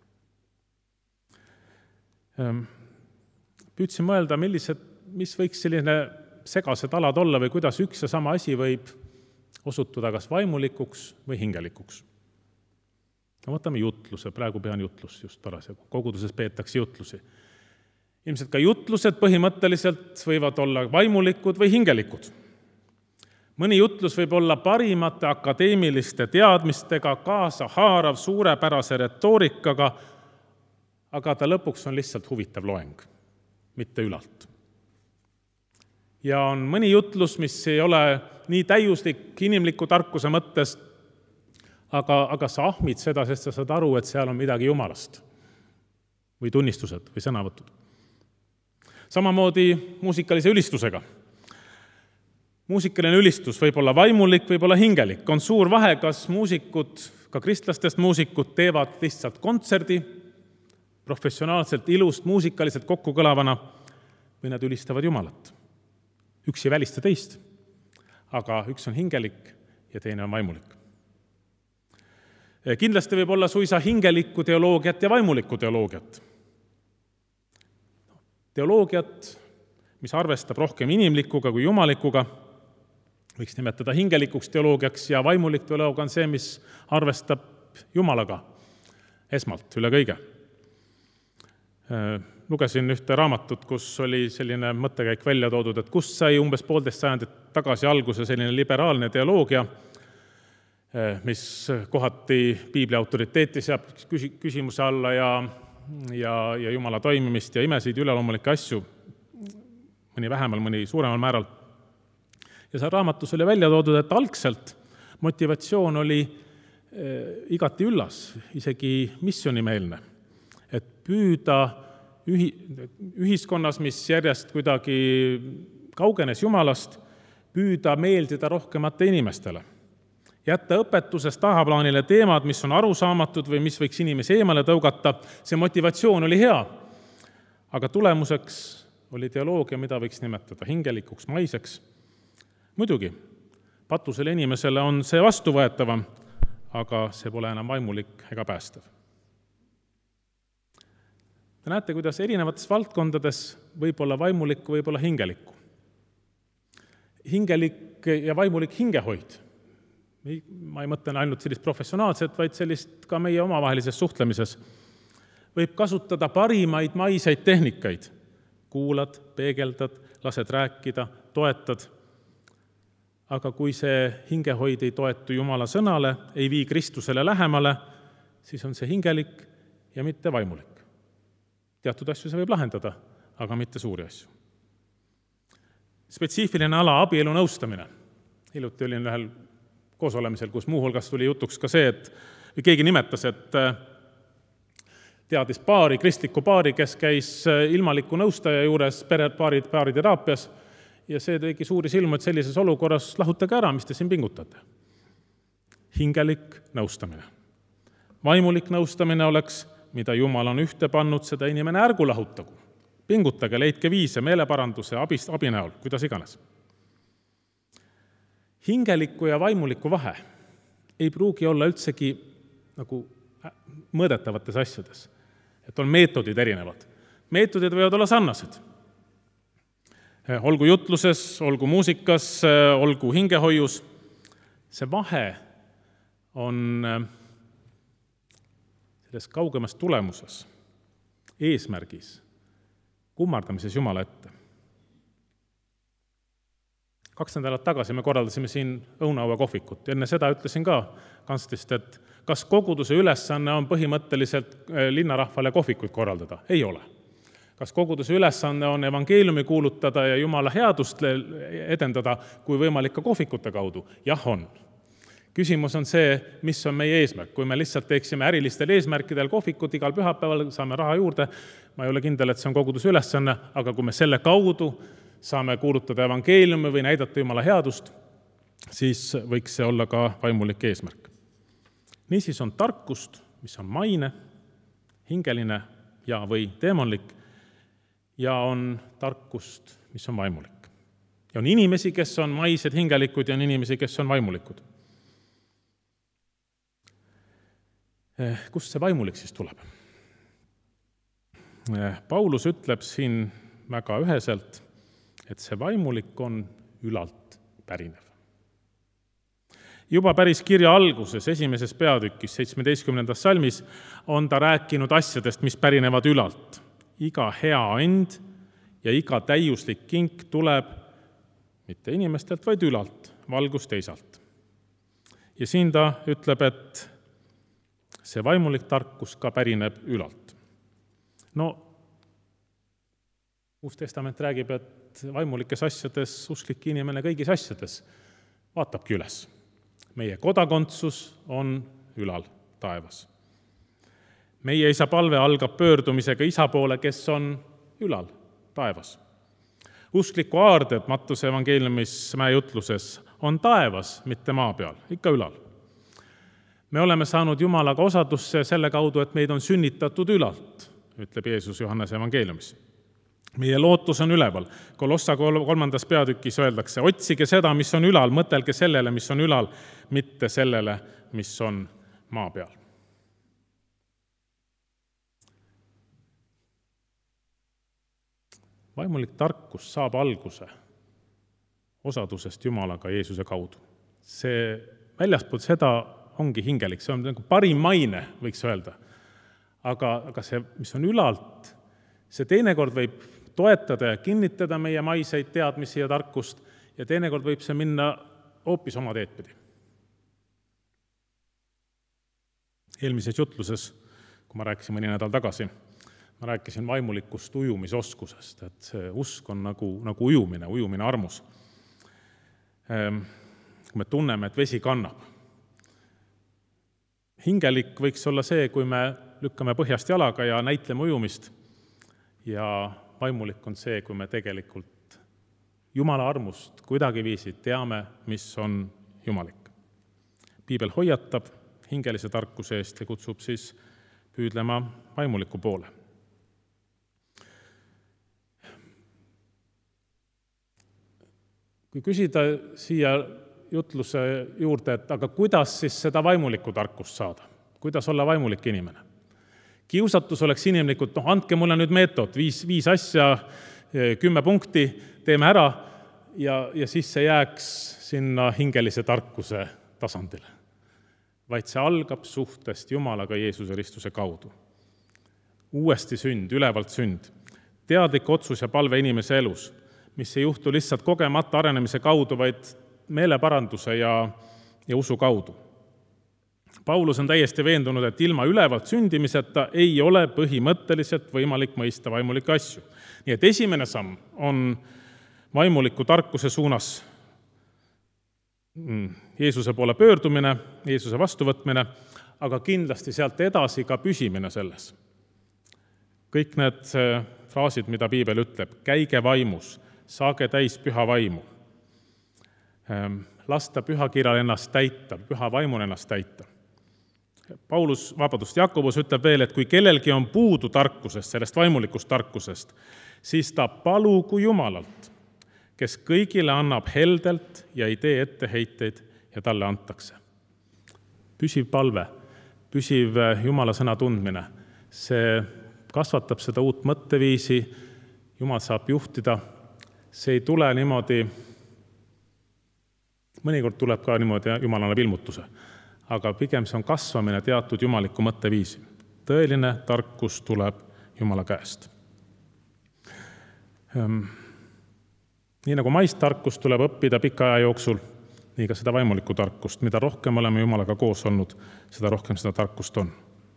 Püüdsin mõelda, millised, mis võiks selline segased alad olla või kuidas üks ja sama asi võib osutuda kas vaimulikuks või hingelikuks. No võtame jutluse, praegu pean jutlus just parasjagu. Koguduses peetakse jutlusi. Ilmselt ka jutlused põhimõtteliselt võivad olla vaimulikud või hingelikud. Mõni jutlus võib olla parimate akadeemiliste teadmistega, kaasa haarav, suurepärase retoorikaga, aga ta lõpuks on lihtsalt huvitav loeng, mitte ülalt. Ja on mõni jutlus, mis ei ole nii täiuslik inimliku tarkuse mõttes, aga, aga sa ahmid seda, sest sa saad aru, et seal on midagi Jumalast või tunnistused või sõnavõtud. Samamoodi muusikalise ülistusega. Muusikaline ülistus võib olla vaimulik, võib olla hingelik. On suur vahe, kas muusikud, ka kristlastest muusikud teevad lihtsalt kontserdi, professionaalselt ilust, muusikaliselt kokku kõlavana, või nad ülistavad Jumalat. Üks ei välista teist, aga üks on hingelik ja teine on vaimulik. Kindlasti võib olla suisa hingelikku teoloogiat ja vaimulikku teoloogiat. Teoloogiat, mis arvestab rohkem inimlikuga kui jumalikuga, võiks nimetada hingelikuks teoloogiaks ja vaimulik teoloogia on see, mis arvestab Jumalaga esmalt üle kõige. Lugesin ühte raamatut, kus oli selline mõttekäik välja toodud, et kust sai umbes poolteist sajandit tagasi alguse selline liberaalne teoloogia, mis kohati piibli autoriteeti seab küsimuse alla ja, ja, ja Jumala toimimist ja imesid üleloomulikke asju, mõni vähemal, mõni suuremal määral. Ja seal raamatus oli välja toodud, et algselt motivatsioon oli igati üllas, isegi missionimeelne. Et püüda ühi, ühiskonnas, mis järjest kuidagi kaugenes Jumalast, püüda meeldida rohkemate inimestele. Jätta õpetuses tahaplaanile teemad, mis on arusaamatud või mis võiks inimesi eemale tõugata, see motivatsioon oli hea. Aga tulemuseks oli teoloogia, mida võiks nimetada hingelikuks, maiseks. Muidugi, patusele inimesele on see vastuvõetavam, aga see pole enam vaimulik ega päästev. Te näete, kuidas erinevates valdkondades võib olla vaimulikku, võib olla hingelikku. Hingelik ja vaimulik hingehoid. Ma ei mõtle ainult sellist professionaalset, vaid sellist ka meie omavahelises suhtlemises. Võib kasutada parimaid maiseid tehnikaid. Kuulad, peegeldad, lased rääkida, toetad. Aga kui see hingehoid ei toetu Jumala sõnale, ei vii Kristusele lähemale, siis on see hingelik ja mitte vaimulik. Teatud asju see võib lahendada, aga mitte suuri asju. Spetsiifiline ala abielu nõustamine. Hiljuti olin ühel koosolemisel, kus muu hulgas tuli jutuks ka see, et keegi nimetas, et teadis paari, kristliku paari, kes käis ilmaliku nõustaja juures perepaari, paariteraapias ja see tegi suuri silmu, et sellises olukorras lahutage ära, mis te siin pingutate. Hingelik nõustamine. Vaimulik nõustamine oleks, mida Jumal on ühte pannud, seda inimene ärgu lahutagu. Pingutage, leidke viise, meeleparanduse, abist, abi näol, kuidas iganes. Hingeliku ja vaimuliku vahe ei pruugi olla üldsegi nagu mõõdetavates asjades. Et on meetodid erinevad. Meetodid võivad olla sarnased. Olgu jutluses, olgu muusikas, olgu hingehoius. See vahe on selles kaugemas tulemuses, eesmärgis, kummardamises Jumala ette. Kaks nädalat tagasi me korraldasime siin õunaua kohvikut. Enne seda ütlesin ka kanslist, et kas koguduse ülesanne on põhimõtteliselt linnarahvale kohvikuid korraldada? Ei ole. Kas koguduse ülesanne on evangeeliumi kuulutada ja Jumala headust edendada, kui võimalik ka kohvikute kaudu? Jah, on. Küsimus on see, mis on meie eesmärk. Kui me lihtsalt teeksime ärilistel eesmärkidel kohvikut, igal pühapäeval saame raha juurde, ma ei ole kindel, et see on koguduse ülesanne, aga kui me selle kaudu saame kuulutada evangeeliumi või näidata Jumala headust, siis võiks see olla ka vaimulik eesmärk. Niisiis on tarkust, mis on maine, hingeline ja või teemonlik, ja on tarkust, mis on vaimulik. Ja on inimesi, kes on maised hingelikud, ja on inimesi, kes on vaimulikud. Kust see vaimulik siis tuleb? Paulus ütleb siin väga üheselt, et see vaimulik on ülalt pärinev. Juba päris kirja alguses, esimeses peatükis, seitsmeteistkümnendas salmis, on ta rääkinud asjadest, mis pärinevad ülalt. Iga hea and ja iga täiuslik kink tuleb mitte inimestelt, vaid ülalt, valgus teisalt. Ja siin ta ütleb, et see vaimulik tarkus ka pärineb ülalt. No, Uus Testament räägib, et vaimulikes asjades usklik inimene kõigis asjades vaatabki üles. Meie kodakondsus on ülal taevas. Meie isa palve algab pöördumisega isa poole, kes on ülal taevas. Uskliku aarded Mattuse evangeeliumis mäejutluses on taevas, mitte maa peal, ikka ülal. Me oleme saanud Jumalaga osadusse selle kaudu, et meid on sünnitatud ülalt, ütleb Jeesus Johannese evangeeliumis. Meie lootus on üleval. Kolossa kolmandas peatükis öeldakse, otsige seda, mis on ülal, mõtelge sellele, mis on ülal, mitte sellele, mis on maa peal. Vaimulik tarkus saab alguse osadusest Jumalaga Jeesuse kaudu. See väljaspool seda ongi hingelik, see on nagu parim maine, võiks öelda. Aga, aga see, mis on ülalt, see teinekord võib toetada ja kinnitada meie maiseid teadmisi ja tarkust ja teinekord võib see minna hoopis oma teedpidi. Eelmises jutluses, kui ma rääkisin mõni nädal tagasi, ma rääkisin vaimulikust ujumisoskusest, et see usk on nagu, nagu ujumine, ujumine armus. Kui me tunneme, et vesi kannab. Hingelik võiks olla see, kui me lükkame põhjast jalaga ja näitleme ujumist ja vaimulik on see, kui me tegelikult Jumala armust kuidagi viisid teame, mis on jumalik. Piibel hoiatab hingelise tarkuse eest ja kutsub siis püüdlema vaimuliku poole. Kui küsida siia jutluse juurde, et aga kuidas siis seda vaimulikku tarkust saada? Kuidas olla vaimulik inimene? kiusatus oleks inimlikult, noh, andke mulle nüüd meetod, viis, viis asja, kümme punkti, teeme ära ja, ja siis see jääks sinna hingelise tarkuse tasandile. Vaid see algab suhtest Jumalaga Jeesuse Kristuse kaudu. Uuesti sünd, ülevalt sünd, teadlik otsus ja palve inimese elus, mis ei juhtu lihtsalt kogemata arenemise kaudu, vaid meeleparanduse ja, ja usu kaudu. Paulus on täiesti veendunud, et ilma ülevalt sündimiseta ei ole põhimõtteliselt võimalik mõista vaimulikke asju. Nii et esimene samm on vaimuliku tarkuse suunas Jeesuse poole pöördumine, Jeesuse vastuvõtmine, aga kindlasti sealt edasi ka püsimine selles. Kõik need fraasid, mida piibel ütleb, käige vaimus, saage täis püha vaimu, lasta pühakirjal ennast täita, püha vaimun ennast täita. Paulus, vabadust, Jakobus ütleb veel, et kui kellelgi on puudu tarkusest, sellest vaimulikust tarkusest, siis ta palugu Jumalalt, kes kõigile annab heldelt ja ei tee etteheiteid ja talle antakse. Püsiv palve, püsiv Jumala sõna tundmine, see kasvatab seda uut mõtteviisi, Jumal saab juhtida, see ei tule niimoodi, mõnikord tuleb ka niimoodi, Jumal annab ilmutuse, aga pigem see on kasvamine teatud jumaliku mõtteviisi. Tõeline tarkus tuleb Jumala käest. Nii nagu maist tarkust tuleb õppida pika aja jooksul, nii ka seda vaimulikku tarkust. Mida rohkem oleme Jumalaga koos olnud, seda rohkem seda tarkust on.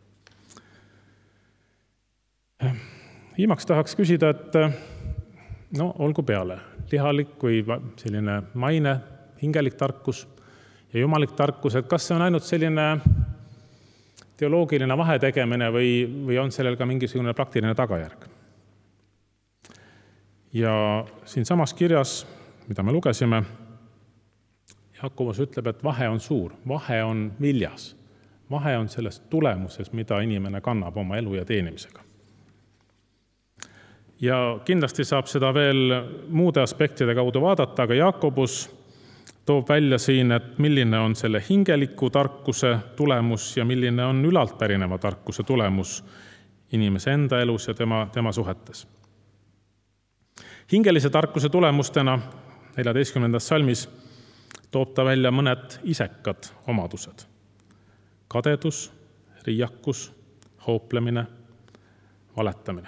Viimaks tahaks küsida, et no olgu peale, lihalik või selline maine, hingelik tarkus ja jumalik tarkus, et kas see on ainult selline teoloogiline vahetegemine või, või on sellel ka mingisugune praktiline tagajärg. Ja siin samas kirjas, mida me lugesime, Jakobus ütleb, et vahe on suur, vahe on viljas, vahe on selles tulemuses, mida inimene kannab oma elu ja teenimisega. Ja kindlasti saab seda veel muude aspektide kaudu vaadata, aga Jakobus toob välja siin, et milline on selle hingeliku tarkuse tulemus ja milline on ülalt pärineva tarkuse tulemus inimese enda elus ja tema, tema suhetes. Hingelise tarkuse tulemustena neljateistkümnendas salmis toob ta välja mõned isekad omadused. Kadedus, riiakus, hooplemine, valetamine.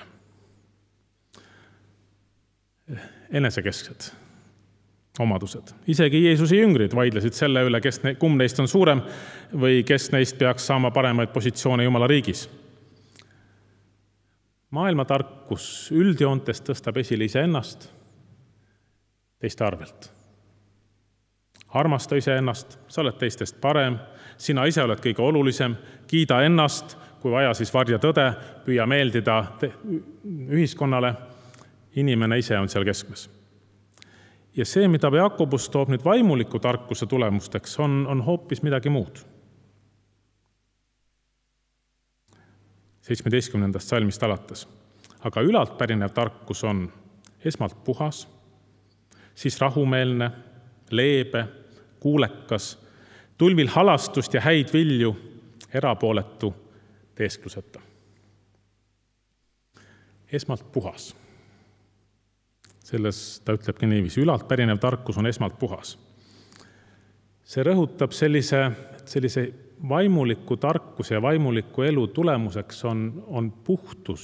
Enesekesksed omadused. Isegi Jeesuse jüngrid vaidlesid selle üle, kes ne, kumb neist on suurem või kes neist peaks saama paremaid positsioone Jumala riigis. Maailma tarkus üldjoontes tõstab esile iseennast teiste arvelt. Armasta iseennast, sa oled teistest parem, sina ise oled kõige olulisem, kiida ennast, kui vaja siis varja tõde, püüa meeldida ühiskonnale, inimene ise on seal keskmes. Ja see, mida Jakobus toob nüüd vaimuliku tarkuse tulemusteks, on, on hoopis midagi muud. seitsmeteistkümnendast salmist alates. Aga ülalt pärinev tarkus on esmalt puhas, siis rahumeelne, leebe, kuulekas, tulvil halastust ja häid vilju, erapooletu, teeskluseta. Esmalt puhas. Selles ta ütlebki niiviisi, ülalt pärinev tarkus on esmalt puhas. See rõhutab sellise, sellise vaimuliku tarkuse ja vaimuliku elu tulemuseks on, on puhtus.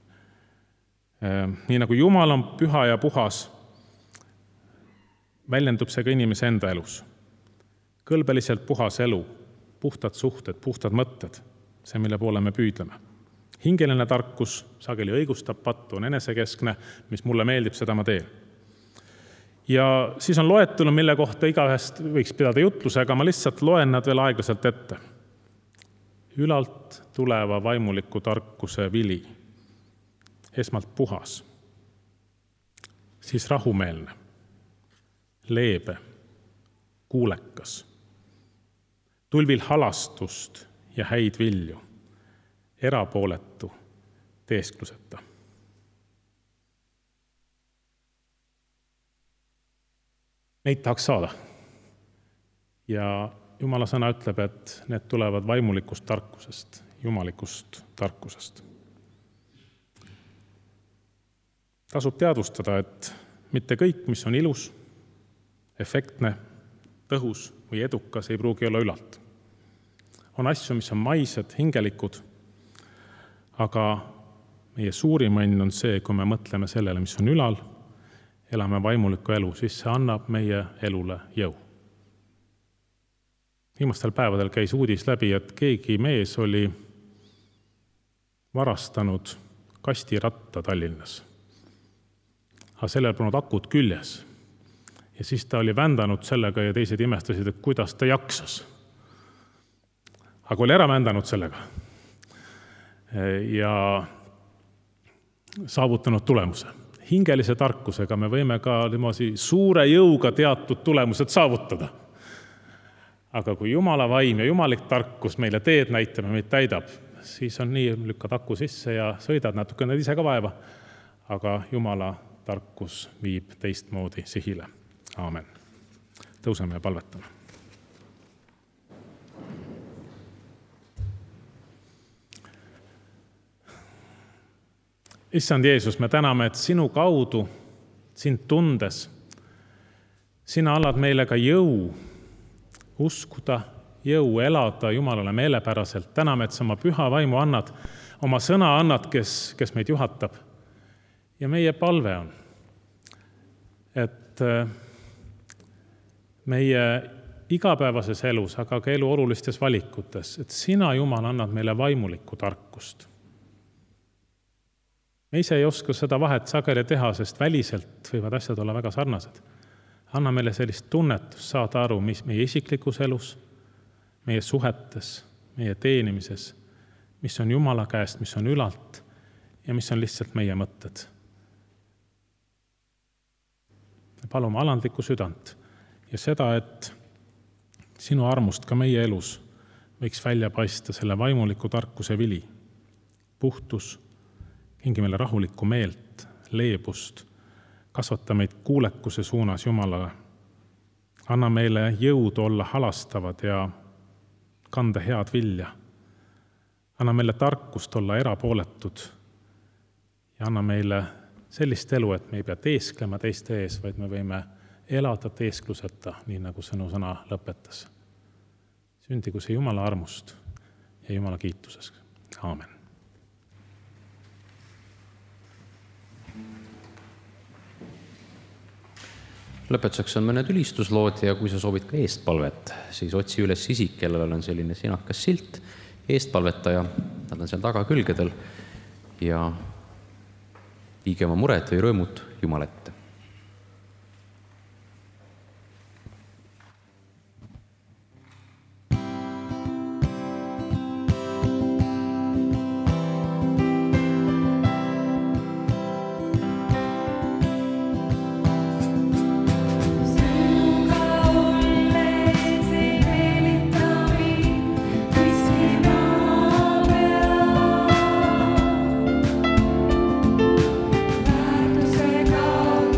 Nii nagu Jumal on püha ja puhas, väljendub see ka inimese enda elus. Kõlbeliselt puhas elu, puhtad suhted, puhtad mõtted, see, mille poole me püüdleme. Hingeline tarkus sageli õigustab pattu, on enesekeskne, mis mulle meeldib, seda ma teen. Ja siis on loetelu, mille kohta igaühest võiks pidada jutluse, aga ma lihtsalt loen nad veel aeglaselt ette. Ülalt tuleva vaimuliku tarkuse vili. Esmalt puhas, siis rahumeelne, leebe, kuulekas, tulvil halastust ja häid vilju, erapooletu, teeskluseta. Neid tahaks saada. Ja Jumala sõna ütleb, et need tulevad vaimulikust tarkusest jumalikust tarkusest. Tasub teadvustada, et mitte kõik, mis on ilus, efektne, tõhus või edukas, ei pruugi olla ülalt. On asju, mis on maised, hingelikud, aga meie suurim õnn on see, kui me mõtleme sellele, mis on ülal, elame vaimulikku elu, siis see annab meie elule jõu. Viimastel päevadel käis uudis läbi, et keegi mees oli varastanud kastiratta Tallinnas. Aga sellel polnud akud küljes. Ja siis ta oli vändanud sellega ja teised imestasid, et kuidas ta jaksas. Aga oli ära vändanud sellega. Ja saavutanud tulemuse. Hingelise tarkusega me võime ka suure jõuga teatud tulemused saavutada. Aga kui Jumala vaim ja jumalik tarkus meile teed näitame, meid täidab, siis on nii, lükkad aku sisse ja sõidad natuke need ise ka vaeva. Aga Jumala tarkus viib teistmoodi sihile. Aamen. Tõuseme ja palvetame. Issand Jeesus, me täname, et sinu kaudu, sind tundes, sina annad meile ka jõu uskuda, jõu elada Jumalale meelepäraselt. Täname, et sa oma püha vaimu annad, oma sõna annad, kes, kes meid juhatab. Ja meie palve on, et meie igapäevases elus, aga ka elu olulistes valikutes, et sina, Jumal, annad meile vaimulikku tarkust. Me ise ei oska seda vahet sageli teha, sest väliselt võivad asjad olla väga sarnased. Anna meile sellist tunnetust saada aru, mis meie isiklikus elus, meie suhetes, meie teenimises, mis on Jumala käest, mis on ülalt ja mis on lihtsalt meie mõtted. Me palume alandlikku südant ja seda, et sinu armust ka meie elus võiks välja paista selle vaimuliku tarkuse vili, puhtus, kingi meile rahulikku meelt, leebust, kasvata meid kuulekuse suunas Jumalale. Anna meile jõud olla halastavad ja kanda head vilja. Anna meile tarkust olla erapooletud ja anna meile sellist elu, et me ei pea teesklema teiste ees, vaid me võime elada teeskluseta, nii nagu sõnu sõna lõpetas. Sündigu see Jumala armust ja Jumala kiituses. Aamen. Lõpetuseks on mõned ülistuslood ja kui sa soovid ka eestpalvet, siis otsi üles isik, kellel on selline sinakas silt, eestpalvetaja, nad on seal taga külgedel ja viige oma mured või rõõmud Jumal ette. Väärtusega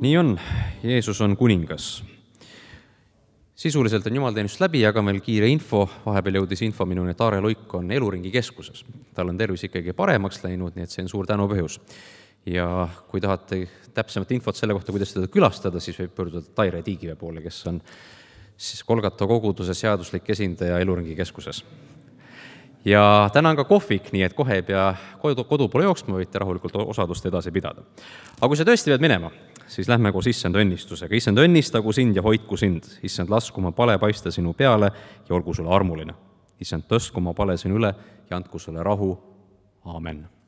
nii on, Jeesus on kuningas. Sisuliselt on jumalateenistus läbi, aga veel kiire info, vahepeal jõudis info minuni, et Aare Luik on eluringi keskuses. Tal on tervis ikkagi paremaks läinud, nii et see on suur tänu põhjus. Ja kui tahate täpsemat infot selle kohta, kuidas teda külastada, siis võib pöörduda Taire Tiigive poole, kes on siis Kolgata koguduse seaduslik esindaja eluringi keskuses. Ja täna on ka kohvik, nii et kohe ei pea kodu, kodu poole jooksma, võite rahulikult osadust edasi pidada. Aga kui sa tõesti pead minema, siis lähme koos issand õnnistusega. Issand õnnistagu sind ja hoidku sind. Issand lasku oma pale paista sinu peale ja olgu sulle armuline. Issand tõstku oma pale sinu üle ja andku sulle rahu. Aamen.